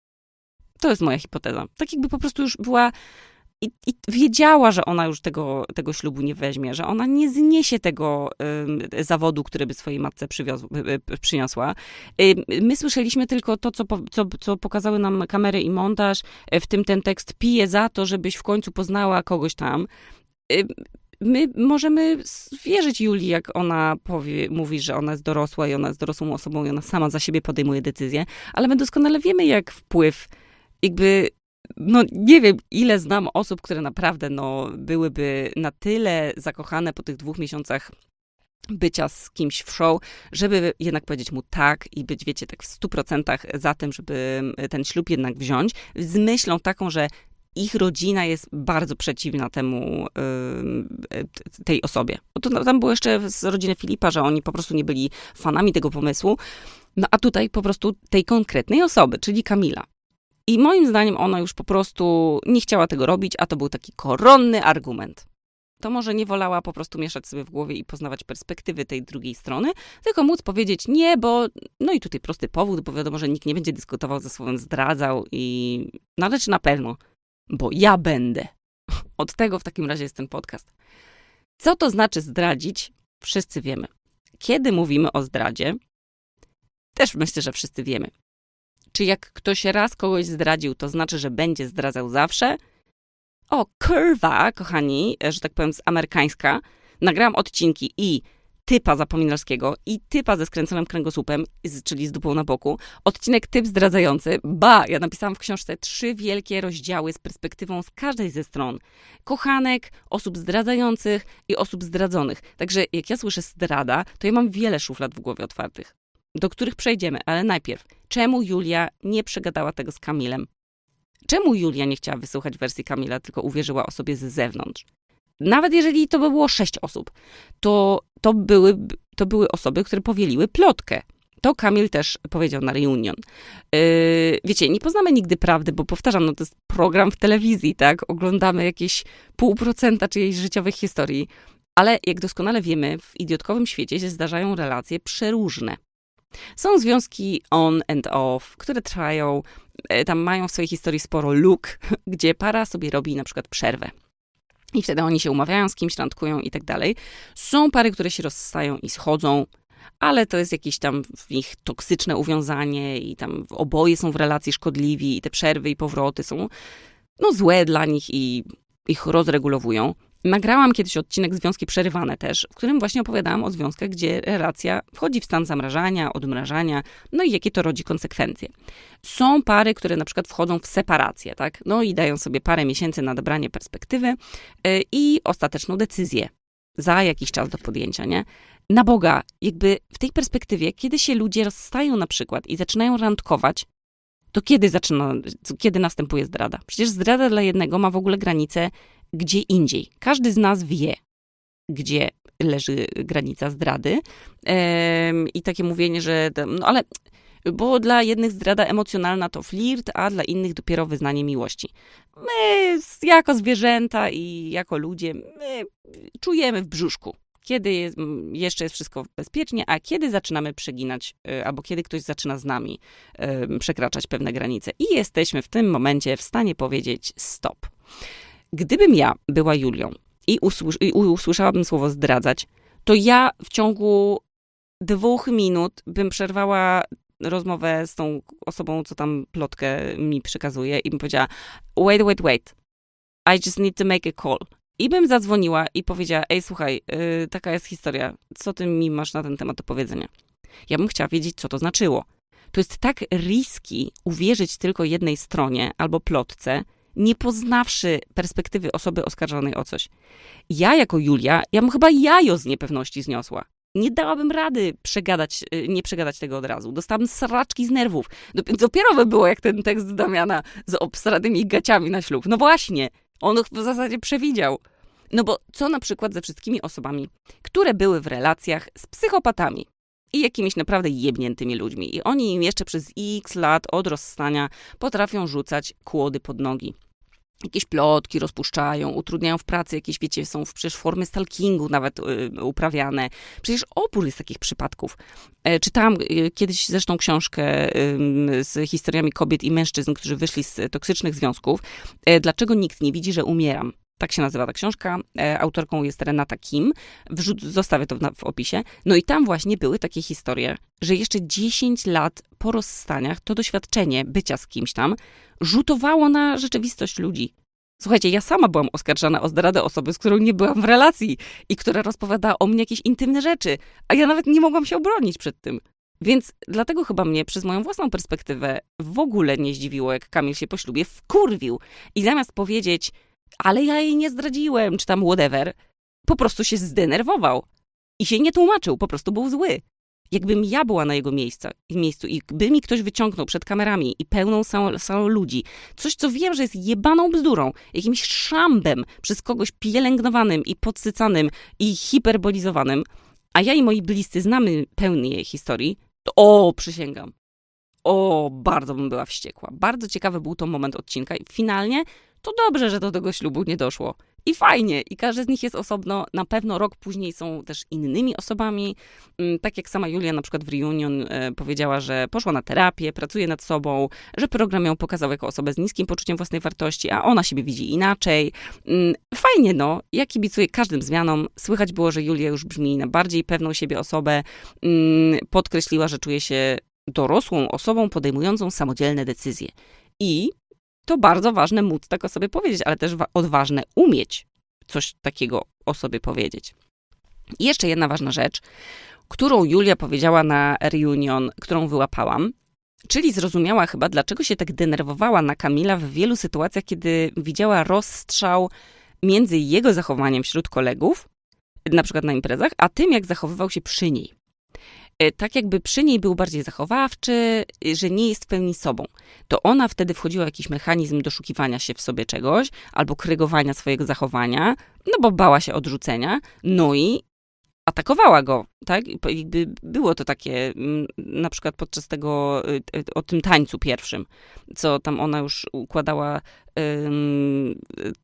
To jest moja hipoteza. Tak jakby po prostu już była i, i wiedziała, że ona już tego, tego ślubu nie weźmie, że ona nie zniesie tego y, zawodu, który by swojej matce przywiozł, y, y, przyniosła. Y, my słyszeliśmy tylko to, co, po, co, co pokazały nam kamery i montaż, y, w tym ten tekst pije za to, żebyś w końcu poznała kogoś tam. Y, My możemy wierzyć Julii, jak ona powie, mówi, że ona jest dorosła i ona jest dorosłą osobą i ona sama za siebie podejmuje decyzje, ale my doskonale wiemy, jak wpływ, jakby, no nie wiem, ile znam osób, które naprawdę, no, byłyby na tyle zakochane po tych dwóch miesiącach bycia z kimś w show, żeby jednak powiedzieć mu tak i być, wiecie, tak w stu procentach za tym, żeby ten ślub jednak wziąć, z myślą taką, że ich rodzina jest bardzo przeciwna temu, yy, tej osobie. Bo to tam było jeszcze z rodziny Filipa, że oni po prostu nie byli fanami tego pomysłu. No a tutaj po prostu tej konkretnej osoby, czyli Kamila. I moim zdaniem ona już po prostu nie chciała tego robić, a to był taki koronny argument. to może nie wolała po prostu mieszać sobie w głowie i poznawać perspektywy tej drugiej strony, tylko móc powiedzieć nie, bo no i tutaj prosty powód, bo wiadomo, że nikt nie będzie dyskutował ze słowem zdradzał i no ale czy na pewno, bo ja będę. Od tego w takim razie jest ten podcast. Co to znaczy zdradzić? Wszyscy wiemy. Kiedy mówimy o zdradzie, też myślę, że wszyscy wiemy. Czy jak ktoś raz kogoś zdradził, to znaczy, że będzie zdradzał zawsze? O, kurwa, kochani, że tak powiem z amerykańska. Nagrałam odcinki i typa zapominalskiego i typa ze skręconym kręgosłupem, czyli z dupą na boku. Odcinek typ zdradzający. Ba, ja napisałam w książce trzy wielkie rozdziały z perspektywą z każdej ze stron. Kochanek, osób zdradzających i osób zdradzonych. Także jak ja słyszę zdrada, to ja mam wiele szuflad w głowie otwartych, do których przejdziemy. Ale najpierw, czemu Julia nie przegadała tego z Kamilem? Czemu Julia nie chciała wysłuchać wersji Kamila, tylko uwierzyła osobie z zewnątrz? Nawet jeżeli to by było sześć osób, to, to, były, to były osoby, które powieliły plotkę. To Kamil też powiedział na reunion. Yy, wiecie, nie poznamy nigdy prawdy, bo powtarzam, no to jest program w telewizji, tak? Oglądamy jakieś pół procenta czyjejś życiowych historii, ale jak doskonale wiemy, w idiotkowym świecie się zdarzają relacje przeróżne. Są związki on and off, które trwają, tam mają w swojej historii sporo luk, gdzie para sobie robi na przykład przerwę. I wtedy oni się umawiają z kimś, randkują i tak dalej. Są pary, które się rozstają i schodzą, ale to jest jakieś tam w nich toksyczne uwiązanie i tam oboje są w relacji szkodliwi i te przerwy i powroty są no złe dla nich i ich rozregulowują. Nagrałam kiedyś odcinek Związki Przerywane też, w którym właśnie opowiadałam o związkach, gdzie relacja wchodzi w stan zamrażania, odmrażania, no i jakie to rodzi konsekwencje. Są pary, które na przykład wchodzą w separację, tak? No i dają sobie parę miesięcy na dobranie perspektywy yy, i ostateczną decyzję za jakiś czas do podjęcia, nie? Na Boga, jakby w tej perspektywie, kiedy się ludzie rozstają na przykład i zaczynają randkować, to kiedy zaczyna, kiedy następuje zdrada? Przecież zdrada dla jednego ma w ogóle granicę gdzie indziej. Każdy z nas wie, gdzie leży granica zdrady. Ehm, I takie mówienie, że no ale, bo dla jednych zdrada emocjonalna to flirt, a dla innych dopiero wyznanie miłości. My jako zwierzęta i jako ludzie, my czujemy w brzuszku, kiedy jest, jeszcze jest wszystko bezpiecznie, a kiedy zaczynamy przeginać, albo kiedy ktoś zaczyna z nami przekraczać pewne granice. I jesteśmy w tym momencie w stanie powiedzieć stop. Gdybym ja była Julią i, usłysz- i usłyszałabym słowo zdradzać, to ja w ciągu dwóch minut bym przerwała rozmowę z tą osobą, co tam plotkę mi przekazuje i bym powiedziała wait, wait, wait, I just need to make a call. I bym zadzwoniła i powiedziała, ej, słuchaj, yy, taka jest historia, co ty mi masz na ten temat do powiedzenia? Ja bym chciała wiedzieć, co to znaczyło. To jest tak risky uwierzyć tylko jednej stronie albo plotce, nie poznawszy perspektywy osoby oskarżonej o coś. Ja jako Julia, ja bym chyba jajo z niepewności zniosła. Nie dałabym rady przegadać, nie przegadać tego od razu. Dostałabym sraczki z nerwów. Dopiero by było jak ten tekst Damiana z obsradymi gaciami na ślub. No właśnie, on w zasadzie przewidział. No bo co na przykład ze wszystkimi osobami, które były w relacjach z psychopatami i jakimiś naprawdę jebniętymi ludźmi. I oni im jeszcze przez x lat od rozstania potrafią rzucać kłody pod nogi. Jakieś plotki rozpuszczają, utrudniają w pracy, jakieś, wiecie, są w, przecież formy stalkingu nawet y, uprawiane. Przecież opór jest takich przypadków. E, czytałam y, kiedyś zresztą książkę y, z historiami kobiet i mężczyzn, którzy wyszli z toksycznych związków. E, Dlaczego nikt nie widzi, że umieram? Tak się nazywa ta książka. E, autorką jest Renata Kim. Wrzuc, zostawię to w, w opisie. No i tam właśnie były takie historie, że jeszcze dziesięć lat po rozstaniach to doświadczenie bycia z kimś tam rzutowało na rzeczywistość ludzi. Słuchajcie, ja sama byłam oskarżana o zdradę osoby, z którą nie byłam w relacji i która rozpowiadała o mnie jakieś intymne rzeczy, a ja nawet nie mogłam się obronić przed tym. Więc dlatego chyba mnie przez moją własną perspektywę w ogóle nie zdziwiło, jak Kamil się po ślubie wkurwił. I zamiast powiedzieć, ale ja jej nie zdradziłem, czy tam whatever, po prostu się zdenerwował. I się nie tłumaczył, po prostu był zły. Jakbym ja była na jego miejsca, miejscu i by mi ktoś wyciągnął przed kamerami i pełną salą, salą ludzi, coś, co wiem, że jest jebaną bzdurą, jakimś szambem przez kogoś pielęgnowanym i podsycanym i hiperbolizowanym, a ja i moi bliscy znamy pełny jej historii, to o, przysięgam, o, bardzo bym była wściekła. Bardzo ciekawy był to moment odcinka i finalnie to dobrze, że do tego ślubu nie doszło. I fajnie. I każdy z nich jest osobno. Na pewno rok później są też innymi osobami. Tak jak sama Julia na przykład w Reunion powiedziała, że poszła na terapię, pracuje nad sobą, że program ją pokazał jako osobę z niskim poczuciem własnej wartości, a ona siebie widzi inaczej. Fajnie, no. Ja kibicuję każdym zmianom. Słychać było, że Julia już brzmi na bardziej pewną siebie osobę. Podkreśliła, że czuje się dorosłą osobą podejmującą samodzielne decyzje. I to bardzo ważne móc tak o sobie powiedzieć, ale też odważne umieć coś takiego o sobie powiedzieć. I jeszcze jedna ważna rzecz, którą Julia powiedziała na Reunion, którą wyłapałam, czyli zrozumiała chyba, dlaczego się tak denerwowała na Kamila w wielu sytuacjach, kiedy widziała rozstrzał między jego zachowaniem wśród kolegów, na przykład na imprezach, a tym, jak zachowywał się przy niej. Tak jakby przy niej był bardziej zachowawczy, że nie jest w pełni sobą. To ona wtedy wchodziła w jakiś mechanizm doszukiwania się w sobie czegoś, albo krygowania swojego zachowania, no bo bała się odrzucenia, no i atakowała go, tak? Jakby było to takie, na przykład podczas tego, o tym tańcu pierwszym, co tam ona już układała um,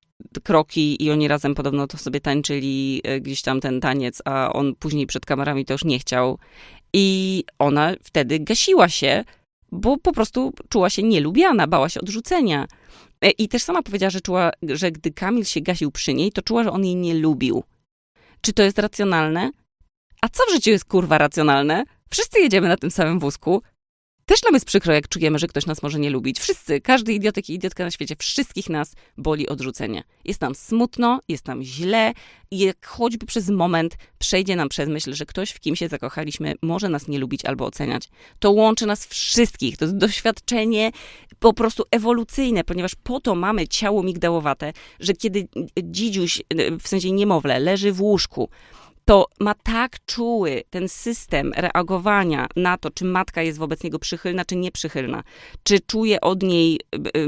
kroki i oni razem podobno to sobie tańczyli gdzieś tam ten taniec, a on później przed kamerami to już nie chciał. I ona wtedy gasiła się, bo po prostu czuła się nielubiana, bała się odrzucenia. I też sama powiedziała, że czuła, że gdy Kamil się gasił przy niej, to czuła, że on jej nie lubił. Czy to jest racjonalne? A co w życiu jest kurwa racjonalne? Wszyscy jedziemy na tym samym wózku. Też nam jest przykro, jak czujemy, że ktoś nas może nie lubić. Wszyscy, każdy idiotek i idiotka na świecie, wszystkich nas boli odrzucenie. Jest nam smutno, jest nam źle i jak choćby przez moment przejdzie nam przez myśl, że ktoś, w kim się zakochaliśmy, może nas nie lubić albo oceniać. To łączy nas wszystkich. To jest doświadczenie po prostu ewolucyjne, ponieważ po to mamy ciało migdałowate, że kiedy dzidziuś, w sensie niemowlę, leży w łóżku, to ma tak czuły ten system reagowania na to, czy matka jest wobec niego przychylna, czy nieprzychylna. Czy czuje od niej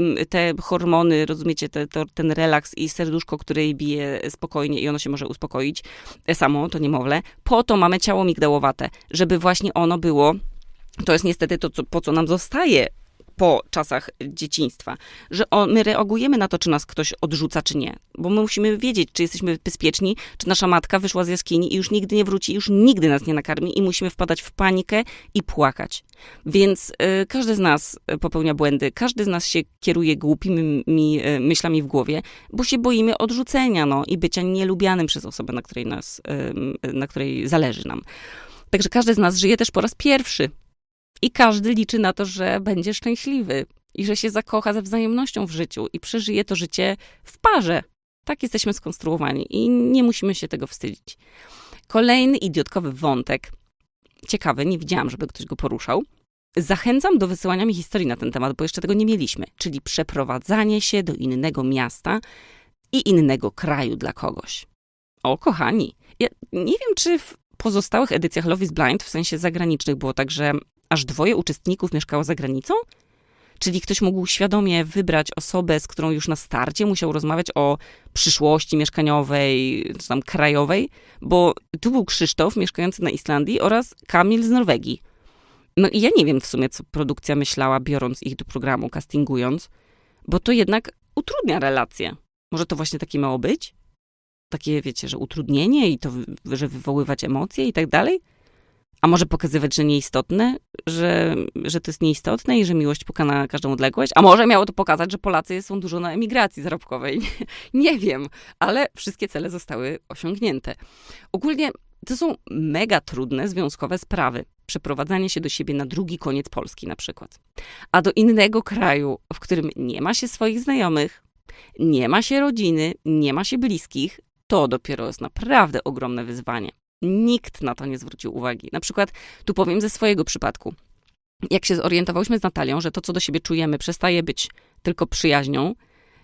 te hormony, rozumiecie, te, to, ten relaks i serduszko, które jej bije spokojnie i ono się może uspokoić samo, to niemowlę. Po to mamy ciało migdałowate, żeby właśnie ono było, to jest niestety to, co, po co nam zostaje po czasach dzieciństwa, że on, my reagujemy na to, czy nas ktoś odrzuca, czy nie. Bo my musimy wiedzieć, czy jesteśmy bezpieczni, czy nasza matka wyszła z jaskini i już nigdy nie wróci, już nigdy nas nie nakarmi i musimy wpadać w panikę i płakać. Więc y, każdy z nas popełnia błędy, każdy z nas się kieruje głupimi y, myślami w głowie, bo się boimy odrzucenia, no, i bycia nielubianym przez osobę, na której nas, y, na której zależy nam. Także każdy z nas żyje też po raz pierwszy. I każdy liczy na to, że będzie szczęśliwy i że się zakocha ze wzajemnością w życiu i przeżyje to życie w parze. Tak jesteśmy skonstruowani i nie musimy się tego wstydzić. Kolejny idiotkowy wątek, ciekawy, nie widziałam, żeby ktoś go poruszał. Zachęcam do wysyłania mi historii na ten temat, bo jeszcze tego nie mieliśmy, czyli przeprowadzanie się do innego miasta i innego kraju dla kogoś. O, kochani, ja nie wiem, czy w pozostałych edycjach Love is Blind, w sensie zagranicznych, było tak, że aż dwoje uczestników mieszkało za granicą? Czyli ktoś mógł świadomie wybrać osobę, z którą już na starcie musiał rozmawiać o przyszłości mieszkaniowej, czy tam krajowej, bo tu był Krzysztof, mieszkający na Islandii, oraz Kamil z Norwegii. No i ja nie wiem w sumie, co produkcja myślała, biorąc ich do programu, castingując, bo to jednak utrudnia relacje. Może to właśnie takie miało być? Takie, wiecie, że utrudnienie i to, że wywoływać emocje i tak dalej? A może pokazywać, że nieistotne, że, że to jest nieistotne i że miłość pokona każdą odległość? A może miało to pokazać, że Polacy są dużo na emigracji zarobkowej? Nie, nie wiem, ale wszystkie cele zostały osiągnięte. Ogólnie to są mega trudne związkowe sprawy. Przeprowadzanie się do siebie na drugi koniec Polski na przykład. A do innego kraju, w którym nie ma się swoich znajomych, nie ma się rodziny, nie ma się bliskich, to dopiero jest naprawdę ogromne wyzwanie. Nikt na to nie zwrócił uwagi. Na przykład, tu powiem ze swojego przypadku. Jak się zorientowałyśmy z Natalią, że to, co do siebie czujemy, przestaje być tylko przyjaźnią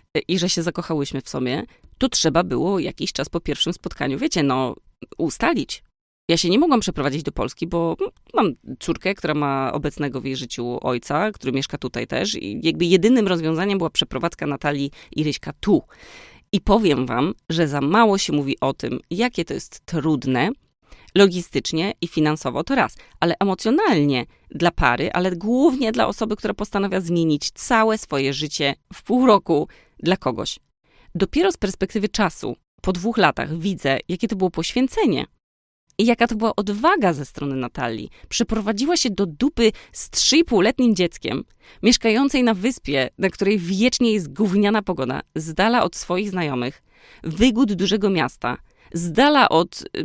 i że się zakochałyśmy w sobie, to trzeba było jakiś czas po pierwszym spotkaniu, wiecie, no, ustalić. Ja się nie mogłam przeprowadzić do Polski, bo mam córkę, która ma obecnego w jej życiu ojca, który mieszka tutaj też i jakby jedynym rozwiązaniem była przeprowadzka Natalii i Ryśka tu. I powiem wam, że za mało się mówi o tym, jakie to jest trudne, Logistycznie i finansowo to raz, ale emocjonalnie dla pary, ale głównie dla osoby, która postanawia zmienić całe swoje życie w pół roku dla kogoś. Dopiero z perspektywy czasu, po dwóch latach, widzę, jakie to było poświęcenie. I jaka to była odwaga ze strony Natalii. Przeprowadziła się do dupy z trzyipółletnim dzieckiem, mieszkającej na wyspie, na której wiecznie jest gówniana pogoda, z dala od swoich znajomych, wygód dużego miasta, z dala od y,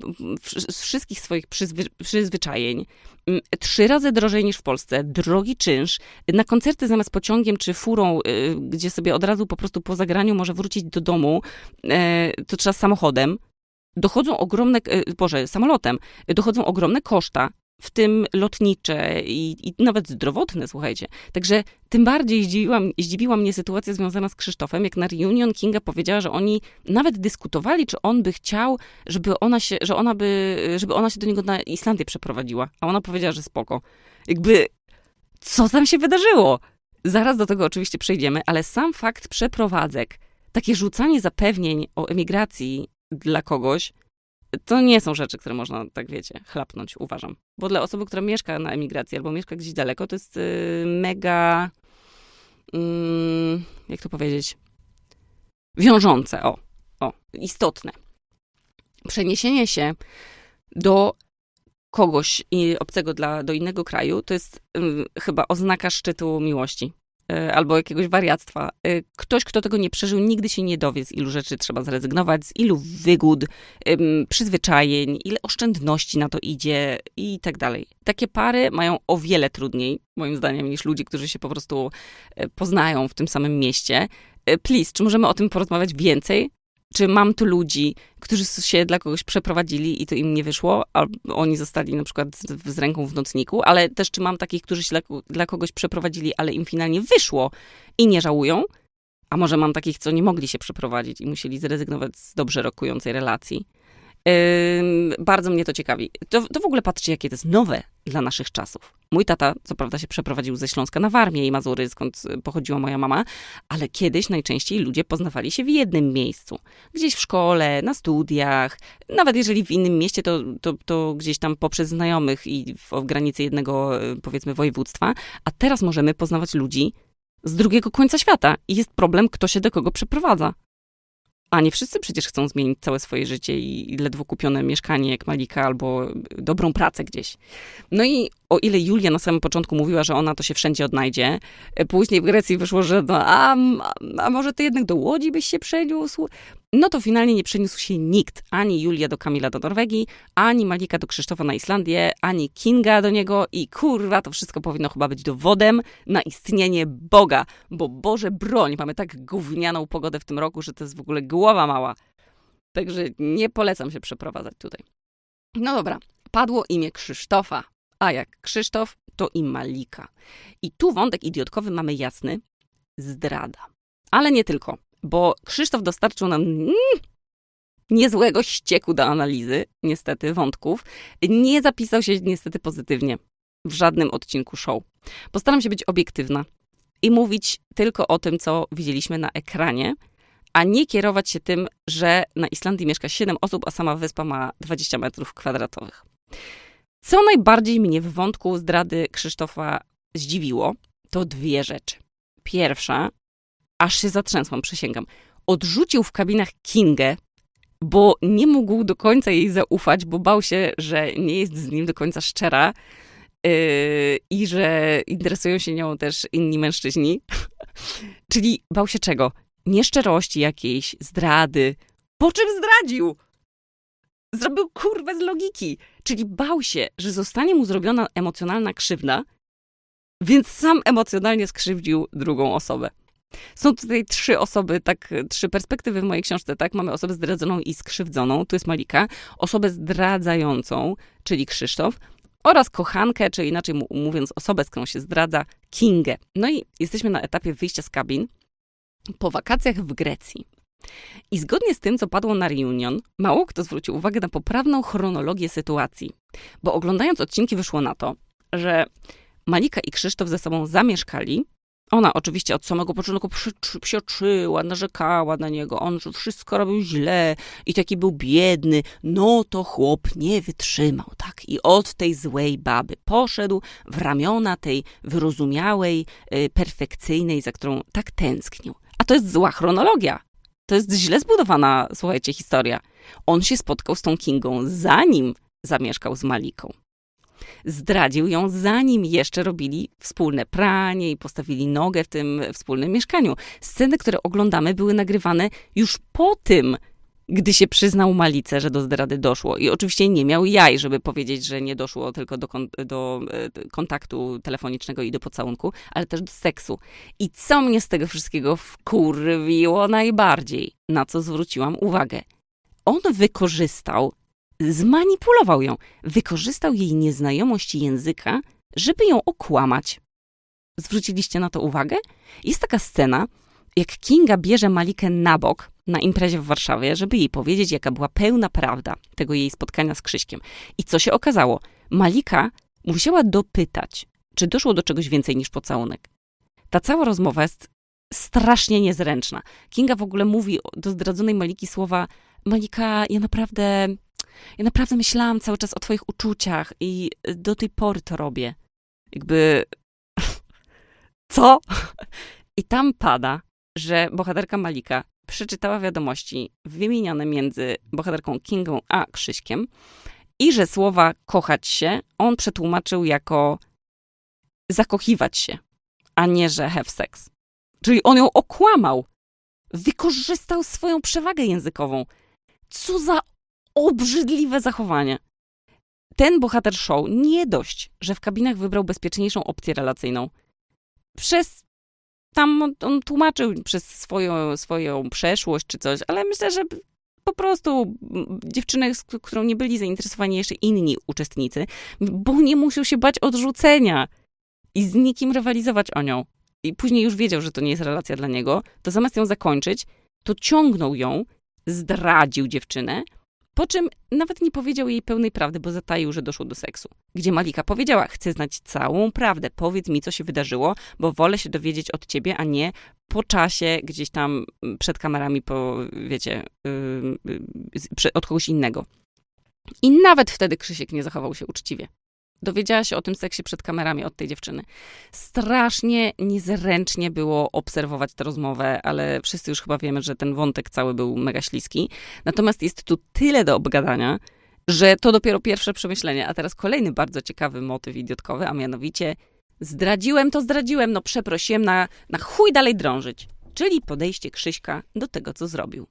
y, wszystkich swoich przyzwy, przyzwyczajeń, y, trzy razy drożej niż w Polsce, drogi czynsz, na koncerty zamiast pociągiem czy furą, y, gdzie sobie od razu po prostu po zagraniu może wrócić do domu, y, to trzeba samochodem. Dochodzą ogromne, Boże, samolotem, dochodzą ogromne koszta, w tym lotnicze i, i nawet zdrowotne, słuchajcie. Także tym bardziej zdziwiła, zdziwiła mnie sytuacja związana z Krzysztofem, jak na reunion Kinga powiedziała, że oni nawet dyskutowali, czy on by chciał, żeby ona się, że ona by, żeby ona się do niego na Islandię przeprowadziła. A ona powiedziała, że spoko. Jakby, co tam się wydarzyło? Zaraz do tego oczywiście przejdziemy, ale sam fakt przeprowadzek, takie rzucanie zapewnień o emigracji dla kogoś, to nie są rzeczy, które można, tak wiecie, chlapnąć, uważam. Bo dla osoby, która mieszka na emigracji albo mieszka gdzieś daleko, to jest yy, mega, yy, jak to powiedzieć, wiążące, o, o, istotne. Przeniesienie się do kogoś obcego dla, do innego kraju, to jest yy, chyba oznaka szczytu miłości. Albo jakiegoś wariactwa. Ktoś, kto tego nie przeżył, nigdy się nie dowie, z ilu rzeczy trzeba zrezygnować, z ilu wygód, przyzwyczajeń, ile oszczędności na to idzie i tak dalej. Takie pary mają o wiele trudniej, moim zdaniem, niż ludzie, którzy się po prostu poznają w tym samym mieście. Please, czy możemy o tym porozmawiać więcej? Czy mam tu ludzi, którzy się dla kogoś przeprowadzili i to im nie wyszło, albo oni zostali na przykład z, z ręką w nocniku, ale też czy mam takich, którzy się dla, dla kogoś przeprowadzili, ale im finalnie wyszło i nie żałują? A może mam takich, co nie mogli się przeprowadzić i musieli zrezygnować z dobrze rokującej relacji? Yy, bardzo mnie to ciekawi. To, to w ogóle patrzcie, jakie to jest nowe dla naszych czasów. Mój tata, co prawda, się przeprowadził ze Śląska na Warmię i Mazury, skąd pochodziła moja mama, ale kiedyś najczęściej ludzie poznawali się w jednym miejscu. Gdzieś w szkole, na studiach, nawet jeżeli w innym mieście, to, to, to gdzieś tam poprzez znajomych i w, w granicy jednego, powiedzmy, województwa. A teraz możemy poznawać ludzi z drugiego końca świata i jest problem, kto się do kogo przeprowadza. A nie wszyscy przecież chcą zmienić całe swoje życie i ledwo kupione mieszkanie jak Malika albo dobrą pracę gdzieś. No i o ile Julia na samym początku mówiła, że ona to się wszędzie odnajdzie, później w Grecji wyszło, że no, a, a może ty jednak do Łodzi byś się przeniósł? No to finalnie nie przeniósł się nikt. Ani Julia do Kamila do Norwegii, ani Malika do Krzysztofa na Islandię, ani Kinga do niego i kurwa, to wszystko powinno chyba być dowodem na istnienie Boga. Bo Boże broń, mamy tak gównianą pogodę w tym roku, że to jest w ogóle głowa mała. Także nie polecam się przeprowadzać tutaj. No dobra, padło imię Krzysztofa. A jak Krzysztof, to i Malika. I tu wątek idiotkowy mamy jasny. Zdrada. Ale nie tylko. Bo Krzysztof dostarczył nam mm, niezłego ścieku do analizy, niestety, wątków. Nie zapisał się niestety pozytywnie w żadnym odcinku show. Postaram się być obiektywna i mówić tylko o tym, co widzieliśmy na ekranie, a nie kierować się tym, że na Islandii mieszka siedem osób, a sama wyspa ma dwadzieścia metrów kwadratowych. Co najbardziej mnie w wątku zdrady Krzysztofa zdziwiło, to dwie rzeczy. Pierwsza, aż się zatrzęsłam, przysięgam. Odrzucił w kabinach Kingę, bo nie mógł do końca jej zaufać, bo bał się, że nie jest z nim do końca szczera yy, i że interesują się nią też inni mężczyźni. Czyli bał się czego? Nieszczerości jakiejś, zdrady. Po czym zdradził? Zrobił kurwę z logiki. Czyli bał się, że zostanie mu zrobiona emocjonalna krzywda, więc sam emocjonalnie skrzywdził drugą osobę. Są tutaj trzy osoby, tak, trzy perspektywy w mojej książce, tak? Mamy osobę zdradzoną i skrzywdzoną, tu jest Malika, osobę zdradzającą, czyli Krzysztof, oraz kochankę, czy inaczej mówiąc, osobę, z którą się zdradza, Kingę. No i jesteśmy na etapie wyjścia z kabin po wakacjach w Grecji. I zgodnie z tym, co padło na reunion, mało kto zwrócił uwagę na poprawną chronologię sytuacji. Bo oglądając odcinki wyszło na to, że Malika i Krzysztof ze sobą zamieszkali, Ona oczywiście od samego początku przy- psioczyła, narzekała na niego, on wszystko robił źle i taki był biedny. No to chłop nie wytrzymał, tak? I od tej złej baby poszedł w ramiona tej wyrozumiałej, yy, perfekcyjnej, za którą tak tęsknił. A to jest zła chronologia. To jest źle zbudowana, słuchajcie, historia. On się spotkał z tą Kingą, zanim zamieszkał z Maliką. Zdradził ją, zanim jeszcze robili wspólne pranie i postawili nogę w tym wspólnym mieszkaniu. Sceny, które oglądamy, były nagrywane już po tym, gdy się przyznał Malice, że do zdrady doszło. I oczywiście nie miał jaj, żeby powiedzieć, że nie doszło tylko do, kon- do e, kontaktu telefonicznego i do pocałunku, ale też do seksu. I co mnie z tego wszystkiego wkurwiło najbardziej, na co zwróciłam uwagę? On wykorzystał, zmanipulował ją, wykorzystał jej nieznajomość języka, żeby ją okłamać. Zwróciliście na to uwagę? Jest taka scena, jak Kinga bierze Malikę na bok na imprezie w Warszawie, żeby jej powiedzieć, jaka była pełna prawda tego jej spotkania z Krzyśkiem. I co się okazało? Malika musiała dopytać, czy doszło do czegoś więcej niż pocałunek. Ta cała rozmowa jest strasznie niezręczna. Kinga w ogóle mówi do zdradzonej Maliki słowa: Malika, ja naprawdę, ja naprawdę myślałam cały czas o twoich uczuciach i do tej pory to robię. Jakby... Co? I tam pada, że bohaterka Malika przeczytała wiadomości wymienione między bohaterką Kingą a Krzyśkiem i że słowa kochać się on przetłumaczył jako zakochiwać się, a nie, że have sex. Czyli on ją okłamał. Wykorzystał swoją przewagę językową. Co za obrzydliwe zachowanie. Ten bohater show nie dość, że w kabinach wybrał bezpieczniejszą opcję relacyjną. Przez Tam on, on tłumaczył przez swoją, swoją przeszłość czy coś, ale myślę, że po prostu dziewczynę, z którą nie byli zainteresowani jeszcze inni uczestnicy, bo nie musiał się bać odrzucenia i z nikim rywalizować o nią. I później już wiedział, że to nie jest relacja dla niego, to zamiast ją zakończyć, to ciągnął ją, zdradził dziewczynę, po czym nawet nie powiedział jej pełnej prawdy, bo zataił, że doszło do seksu. Gdzie Malika powiedziała: chcę znać całą prawdę, powiedz mi, co się wydarzyło, bo wolę się dowiedzieć od ciebie, a nie po czasie gdzieś tam przed kamerami, po, wiecie, yy, od kogoś innego. I nawet wtedy Krzysiek nie zachował się uczciwie. Dowiedziała się o tym seksie przed kamerami od tej dziewczyny. Strasznie niezręcznie było obserwować tę rozmowę, ale wszyscy już chyba wiemy, że ten wątek cały był mega śliski. Natomiast jest tu tyle do obgadania, że to dopiero pierwsze przemyślenie. A teraz kolejny bardzo ciekawy motyw idiotkowy, a mianowicie zdradziłem, to zdradziłem, no przeprosiłem, na, na chuj dalej drążyć. Czyli podejście Krzyśka do tego, co zrobił.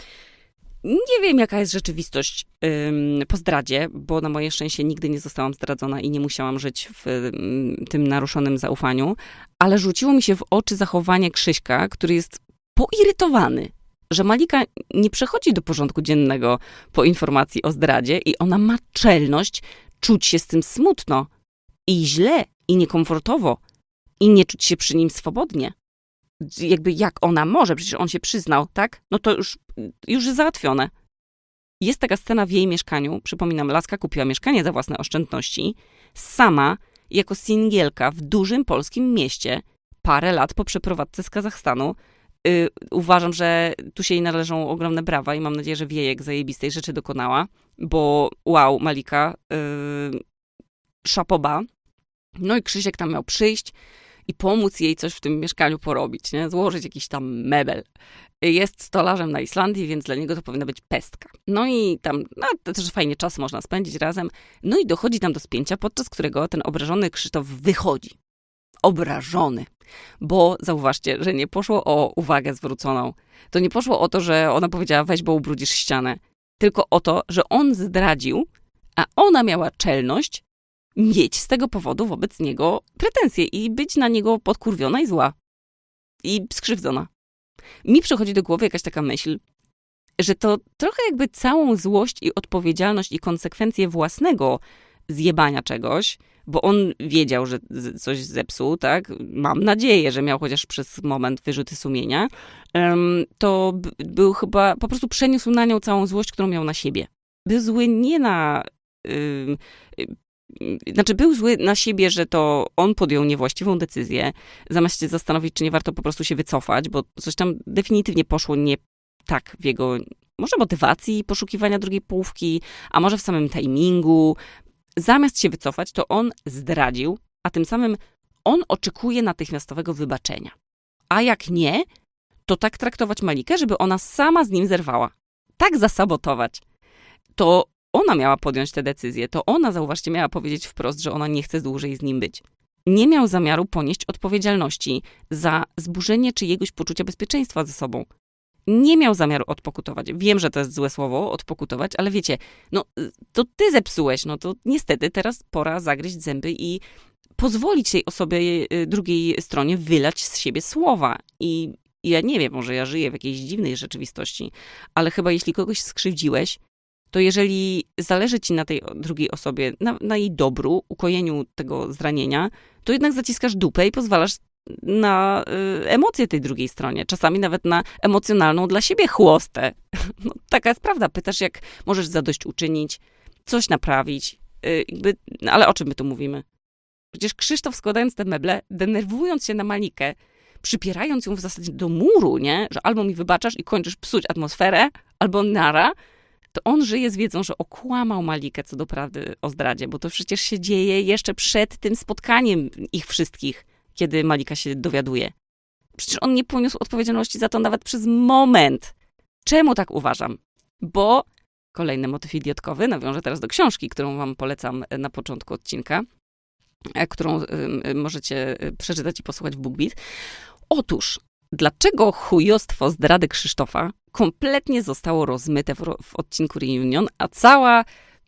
Nie wiem, jaka jest rzeczywistość ym, po zdradzie, bo na moje szczęście nigdy nie zostałam zdradzona i nie musiałam żyć w ym, tym naruszonym zaufaniu, ale rzuciło mi się w oczy zachowanie Krzyśka, który jest poirytowany, że Malika nie przechodzi do porządku dziennego po informacji o zdradzie i ona ma czelność czuć się z tym smutno i źle, i niekomfortowo, i nie czuć się przy nim swobodnie. Jakby jak ona może, przecież on się przyznał, tak? No to już, już jest załatwione. Jest taka scena w jej mieszkaniu, przypominam, laska kupiła mieszkanie za własne oszczędności, sama, jako singielka w dużym polskim mieście, parę lat po przeprowadzce z Kazachstanu. Yy, uważam, że tu się jej należą ogromne brawa i mam nadzieję, że wie, jak zajebistej rzeczy dokonała, bo wow, Malika, yy, szapoba. No i Krzysiek tam miał przyjść i pomóc jej coś w tym mieszkaniu porobić, nie? Złożyć jakiś tam mebel. Jest stolarzem na Islandii, więc dla niego to powinna być pestka. No i tam, no to też fajnie czas można spędzić razem. No i dochodzi tam do spięcia, podczas którego ten obrażony Krzysztof wychodzi. Obrażony. Bo zauważcie, że nie poszło o uwagę zwróconą. To nie poszło o to, że ona powiedziała: weź, bo ubrudzisz ścianę. Tylko o to, że on zdradził, a ona miała czelność mieć z tego powodu wobec niego pretensje i być na niego podkurwiona i zła. I skrzywdzona. Mi przychodzi do głowy jakaś taka myśl, że to trochę jakby całą złość i odpowiedzialność i konsekwencje własnego zjebania czegoś, bo on wiedział, że coś zepsuł, tak? Mam nadzieję, że miał chociaż przez moment wyrzuty sumienia. To był chyba, po prostu przeniósł na nią całą złość, którą miał na siebie. Był zły nie na... Yy, znaczy był zły na siebie, że to on podjął niewłaściwą decyzję, zamiast się zastanowić, czy nie warto po prostu się wycofać, bo coś tam definitywnie poszło nie tak w jego, może motywacji poszukiwania drugiej połówki, a może w samym timingu. Zamiast się wycofać, to on zdradził, a tym samym on oczekuje natychmiastowego wybaczenia. A jak nie, to tak traktować Malikę, żeby ona sama z nim zerwała. Tak zasabotować. To ona miała podjąć tę decyzję. To ona, zauważcie, miała powiedzieć wprost, że ona nie chce dłużej z nim być. Nie miał zamiaru ponieść odpowiedzialności za zburzenie czyjegoś poczucia bezpieczeństwa ze sobą. Nie miał zamiaru odpokutować. Wiem, że to jest złe słowo, odpokutować, ale wiecie, no to ty zepsułeś, no to niestety teraz pora zagryźć zęby i pozwolić tej osobie, drugiej stronie wylać z siebie słowa. I ja nie wiem, może ja żyję w jakiejś dziwnej rzeczywistości, ale chyba jeśli kogoś skrzywdziłeś, to jeżeli zależy ci na tej drugiej osobie, na, na jej dobru, ukojeniu tego zranienia, to jednak zaciskasz dupę i pozwalasz na y, emocje tej drugiej stronie. Czasami nawet na emocjonalną dla siebie chłostę. No, taka jest prawda. Pytasz, jak możesz zadośćuczynić, coś naprawić. Y, jakby, no, ale o czym my tu mówimy? Przecież Krzysztof, składając te meble, denerwując się na Malikę, przypierając ją w zasadzie do muru, nie? Że albo mi wybaczasz i kończysz psuć atmosferę, albo nara, to on żyje z wiedzą, że okłamał Malikę co do prawdy o zdradzie, bo to przecież się dzieje jeszcze przed tym spotkaniem ich wszystkich, kiedy Malika się dowiaduje. Przecież on nie poniósł odpowiedzialności za to nawet przez moment. Czemu tak uważam? Bo kolejny motyw idiotkowy, nawiążę teraz do książki, którą wam polecam na początku odcinka, którą y, możecie przeczytać i posłuchać w BookBeat. Otóż, dlaczego chujostwo zdrady Krzysztofa kompletnie zostało rozmyte w, w odcinku Reunion, a cała,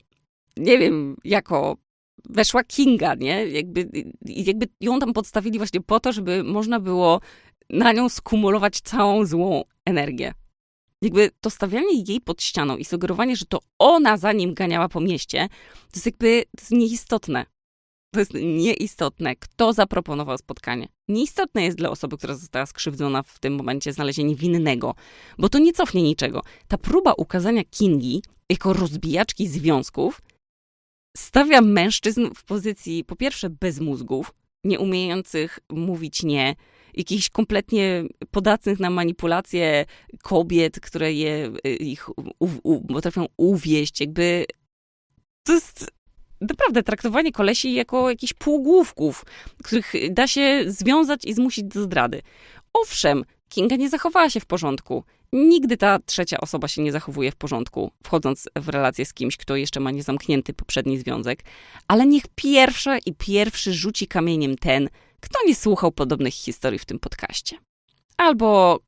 nie wiem, jako weszła Kinga, nie? Jakby, jakby ją tam podstawili właśnie po to, żeby można było na nią skumulować całą złą energię. Jakby to stawianie jej pod ścianą i sugerowanie, że to ona za nim ganiała po mieście, to jest jakby to jest nieistotne. To jest nieistotne, kto zaproponował spotkanie. Nieistotne jest dla osoby, która została skrzywdzona w tym momencie znalezienie winnego, bo to nie cofnie niczego. Ta próba ukazania Kingi jako rozbijaczki związków stawia mężczyzn w pozycji, po pierwsze, bez mózgów, nie umiejących mówić nie, jakichś kompletnie podatnych na manipulacje kobiet, które je ich u, u, potrafią uwieść. Jakby to jest naprawdę traktowanie kolesi jako jakichś półgłówków, których da się związać i zmusić do zdrady. Owszem, Kinga nie zachowała się w porządku. Nigdy ta trzecia osoba się nie zachowuje w porządku, wchodząc w relację z kimś, kto jeszcze ma niezamknięty poprzedni związek. Ale niech pierwsza i pierwszy rzuci kamieniem ten, kto nie słuchał podobnych historii w tym podcaście. Albo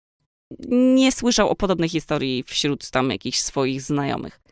nie słyszał o podobnej historii wśród tam jakichś swoich znajomych.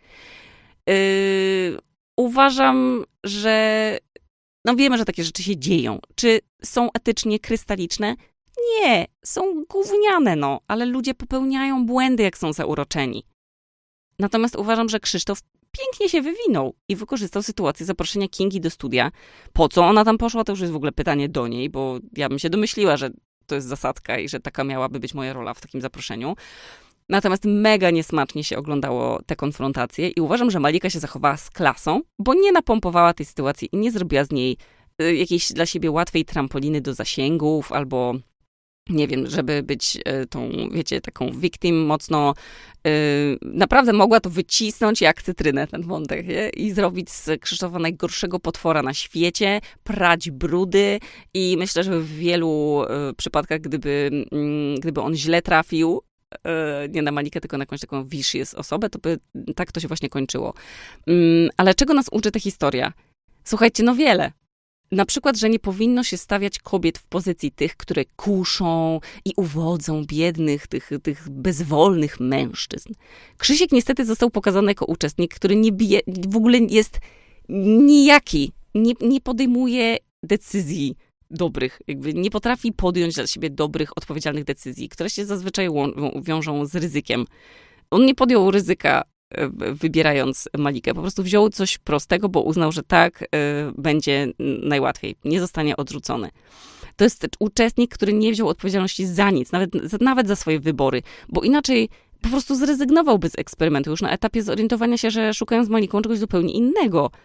Yy, uważam, że no wiemy, że takie rzeczy się dzieją. Czy są etycznie krystaliczne? Nie, są gówniane, no, ale ludzie popełniają błędy, jak są zauroczeni. Natomiast uważam, że Krzysztof pięknie się wywinął i wykorzystał sytuację zaproszenia Kingi do studia. Po co ona tam poszła, to już jest w ogóle pytanie do niej, bo ja bym się domyśliła, że to jest zasadka i że taka miałaby być moja rola w takim zaproszeniu. Natomiast mega niesmacznie się oglądało te konfrontacje i uważam, że Malika się zachowała z klasą, bo nie napompowała tej sytuacji i nie zrobiła z niej y, jakiejś dla siebie łatwej trampoliny do zasięgów albo nie wiem, żeby być y, tą, wiecie, taką victim mocno, y, naprawdę mogła to wycisnąć jak cytrynę, ten wątek, nie? I zrobić z Krzysztofa najgorszego potwora na świecie, prać brudy i myślę, że w wielu y, przypadkach, gdyby, y, gdyby on źle trafił, y, nie na Malikę, tylko na jakąś taką vicious osobę, to by tak to się właśnie kończyło. Y, ale czego nas uczy ta historia? Słuchajcie, no wiele. Na przykład, że nie powinno się stawiać kobiet w pozycji tych, które kuszą i uwodzą biednych, tych, tych bezwolnych mężczyzn. Krzysiek niestety został pokazany jako uczestnik, który nie bije, w ogóle jest nijaki, nie, nie podejmuje decyzji dobrych, jakby nie potrafi podjąć dla siebie dobrych, odpowiedzialnych decyzji, które się zazwyczaj łą- wiążą z ryzykiem. On nie podjął ryzyka, wybierając Malikę. Po prostu wziął coś prostego, bo uznał, że tak y, będzie najłatwiej. Nie zostanie odrzucony. To jest uczestnik, który nie wziął odpowiedzialności za nic, nawet, nawet za swoje wybory, bo inaczej po prostu zrezygnowałby z eksperymentu już na etapie zorientowania się, że szukając z Maliką czegoś zupełnie innego.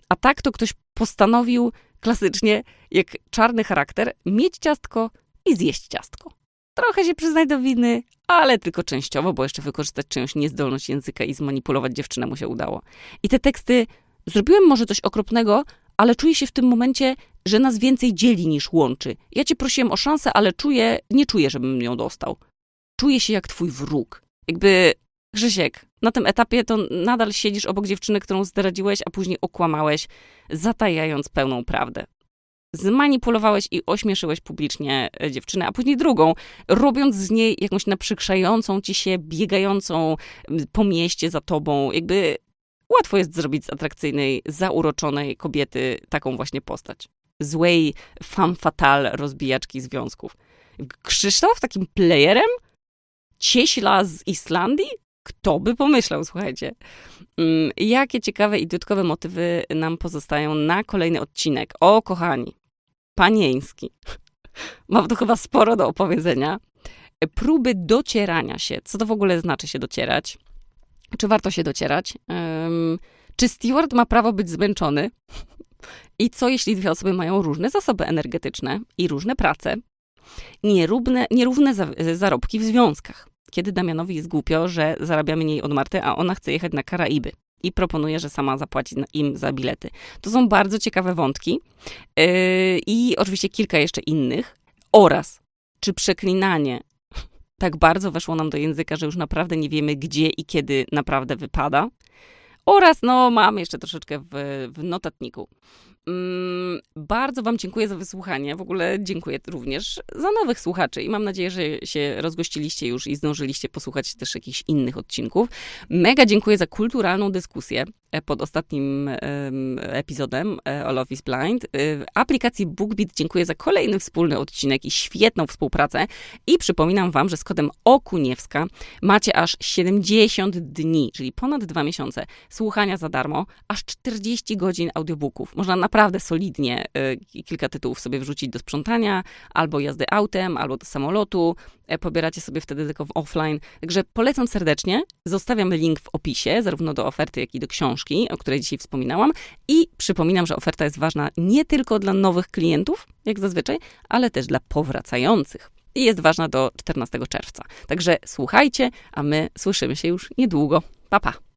A tak to ktoś postanowił klasycznie, jak czarny charakter, mieć ciastko i zjeść ciastko. Trochę się przyznać do winy, ale tylko częściowo, bo jeszcze wykorzystać czyjąś niezdolność języka i zmanipulować dziewczynę mu się udało. I te teksty, zrobiłem może coś okropnego, ale czuję się w tym momencie, że nas więcej dzieli niż łączy. Ja cię prosiłem o szansę, ale czuję, nie czuję, żebym ją dostał. Czuję się jak twój wróg. Jakby, Grzesiek, na tym etapie to nadal siedzisz obok dziewczyny, którą zdradziłeś, a później okłamałeś, zatajając pełną prawdę. Zmanipulowałeś i ośmieszyłeś publicznie dziewczynę, a później drugą, robiąc z niej jakąś naprzykrzającą ci się, biegającą po mieście za tobą. Jakby łatwo jest zrobić z atrakcyjnej, zauroczonej kobiety taką właśnie postać. Złej femme fatale rozbijaczki związków. Krzysztof takim playerem? Cieśla z Islandii? Kto by pomyślał, słuchajcie. Jakie ciekawe i dodatkowe motywy nam pozostają na kolejny odcinek. O, kochani, panieński. Mam tu chyba sporo do opowiedzenia. Próby docierania się. Co to w ogóle znaczy się docierać? Czy warto się docierać? Um, czy steward ma prawo być zmęczony? I co jeśli dwie osoby mają różne zasoby energetyczne i różne prace? Nierówne, nierówne za, zarobki w związkach. Kiedy Damianowi jest głupio, że zarabia mniej od Marty, a ona chce jechać na Karaiby i proponuje, że sama zapłaci im za bilety. To są bardzo ciekawe wątki yy, i oczywiście kilka jeszcze innych. Oraz, czy przeklinanie tak bardzo weszło nam do języka, że już naprawdę nie wiemy, gdzie i kiedy naprawdę wypada. Oraz, no, mamy jeszcze troszeczkę w, w notatniku. Mm, bardzo wam dziękuję za wysłuchanie. W ogóle dziękuję również za nowych słuchaczy i mam nadzieję, że się rozgościliście już i zdążyliście posłuchać też jakichś innych odcinków. Mega dziękuję za kulturalną dyskusję pod ostatnim um, epizodem o Love is Blind. W aplikacji BookBeat dziękuję za kolejny wspólny odcinek i świetną współpracę. I przypominam wam, że z kodem Okuniewska macie aż siedemdziesiąt dni, czyli ponad dwa miesiące słuchania za darmo, aż czterdzieści godzin audiobooków. Można naprawdę solidnie y, kilka tytułów sobie wrzucić do sprzątania, albo jazdy autem, albo do samolotu. E, pobieracie sobie wtedy tylko w offline. Także polecam serdecznie. Zostawiam link w opisie, zarówno do oferty, jak i do książki, o której dzisiaj wspominałam. I przypominam, że oferta jest ważna nie tylko dla nowych klientów, jak zazwyczaj, ale też dla powracających. I jest ważna do czternastego czerwca. Także słuchajcie, a my słyszymy się już niedługo. Pa, pa!